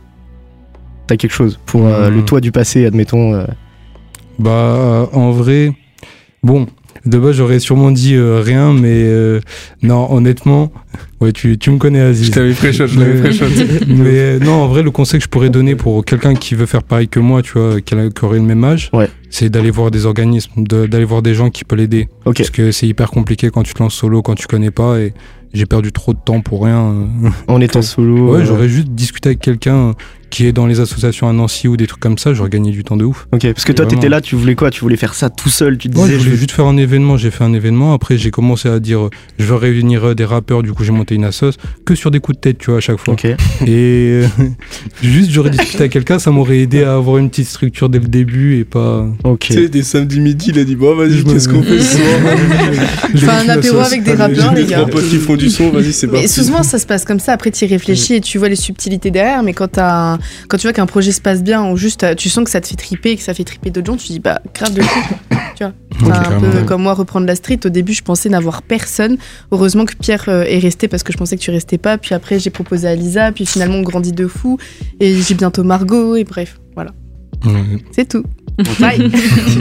t'as quelque chose pour euh, Hmm. le toi du passé, admettons euh, Bah, euh, en vrai, bon, de base j'aurais sûrement dit euh, rien, mais euh, non, honnêtement, ouais, tu, tu me connais, Aziz. Je t'avais pré-shot, je l'avais Mais- pré-shot. Mais euh, non, en vrai, le conseil que je pourrais donner pour quelqu'un qui veut faire pareil que moi, tu vois, qui, a- qui aurait le même âge, Ouais. c'est d'aller voir des organismes, de- d'aller voir des gens qui peuvent l'aider. Ok. Parce que c'est hyper compliqué quand tu te lances solo, quand tu connais pas, et j'ai perdu trop de temps pour rien. euh. en étant solo? Ouais, euh, j'aurais juste discuté avec quelqu'un euh, qui est dans les associations à Nancy ou des trucs comme ça, j'aurais gagné du temps de ouf. Ok, parce que toi Vraiment. t'étais là, tu voulais quoi? Tu voulais faire ça tout seul? Tu te Moi, disais. je voulais juste faire un événement. J'ai fait un événement. Après, j'ai commencé à dire, euh, je veux réunir euh, des rappeurs. Du coup, j'ai monté une assoce que sur des coups de tête, tu vois, à chaque fois. Ok. Et euh, juste, j'aurais discuté avec quelqu'un, ça m'aurait aidé à avoir une petite structure dès le début et pas. Ok. Tu sais, des samedis midi, il a dit bon, vas-y, Je me- qu'est-ce qu'on fait ce soir? Enfin, un apéro avec des rappeurs, les Des gars. trois potes qui font du son, vas-y, c'est Mais parti. souvent, ça se passe comme ça. Après, tu y réfléchis et tu vois les subtilités derrière. Mais quand, t'as un- quand tu vois qu'un projet se passe bien ou juste euh, tu sens que ça te fait triper et que ça fait triper d'autres gens, tu dis bah grave de fou. Tu vois. C'est Ok, un carrément. peu comme moi reprendre la street. Au début, je pensais n'avoir personne. Heureusement que Pierre euh, est resté parce que je pensais que tu restais pas. Puis après, j'ai proposé à Lisa. Puis finalement, on grandit de fou. Et j'ai bientôt Margot. Et bref, voilà. Ouais. C'est tout. Bye.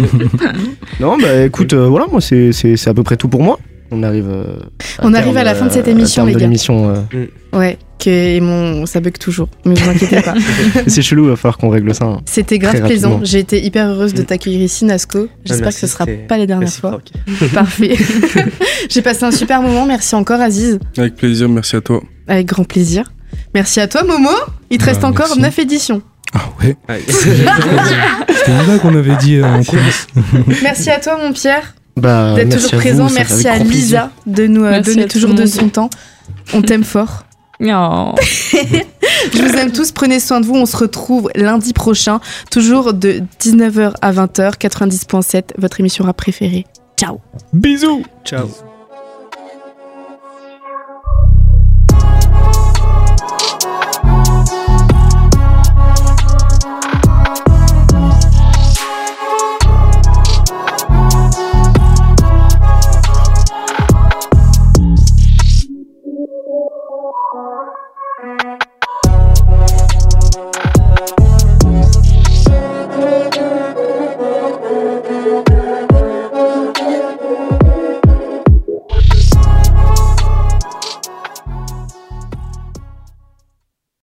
Non, bah écoute, euh, voilà, moi c'est, c'est, c'est à peu près tout pour moi. On arrive. euh, On à arrive terme, à la fin de cette euh, émission, à terme les de gars. l'émission, euh. Ouais. et mon... ça bug toujours, mais vous inquiétez pas. C'est chelou, il va falloir qu'on règle ça. Hein. C'était grave plaisant. J'ai été hyper heureuse de t'accueillir ici, Nasco. J'espère ah, que ce sera pas les dernières fois. Parfait. J'ai passé un super moment. Merci encore, Aziz. Avec plaisir, merci à toi. Avec grand plaisir. Merci à toi, Momo. Il te reste bah, encore neuf éditions. Ah ouais. C'était là qu'on avait dit euh, en coulisses. Merci à toi, mon Pierre. Bah, d'être toujours présent. Vous, merci à Lisa de nous euh, donner toujours de son temps. On t'aime fort. Oh. Je vous aime tous, prenez soin de vous. On se retrouve lundi prochain, toujours de dix-neuf heures à vingt heures, quatre-vingt-dix point sept, votre émission rap préférée. Ciao. Bisous. Ciao.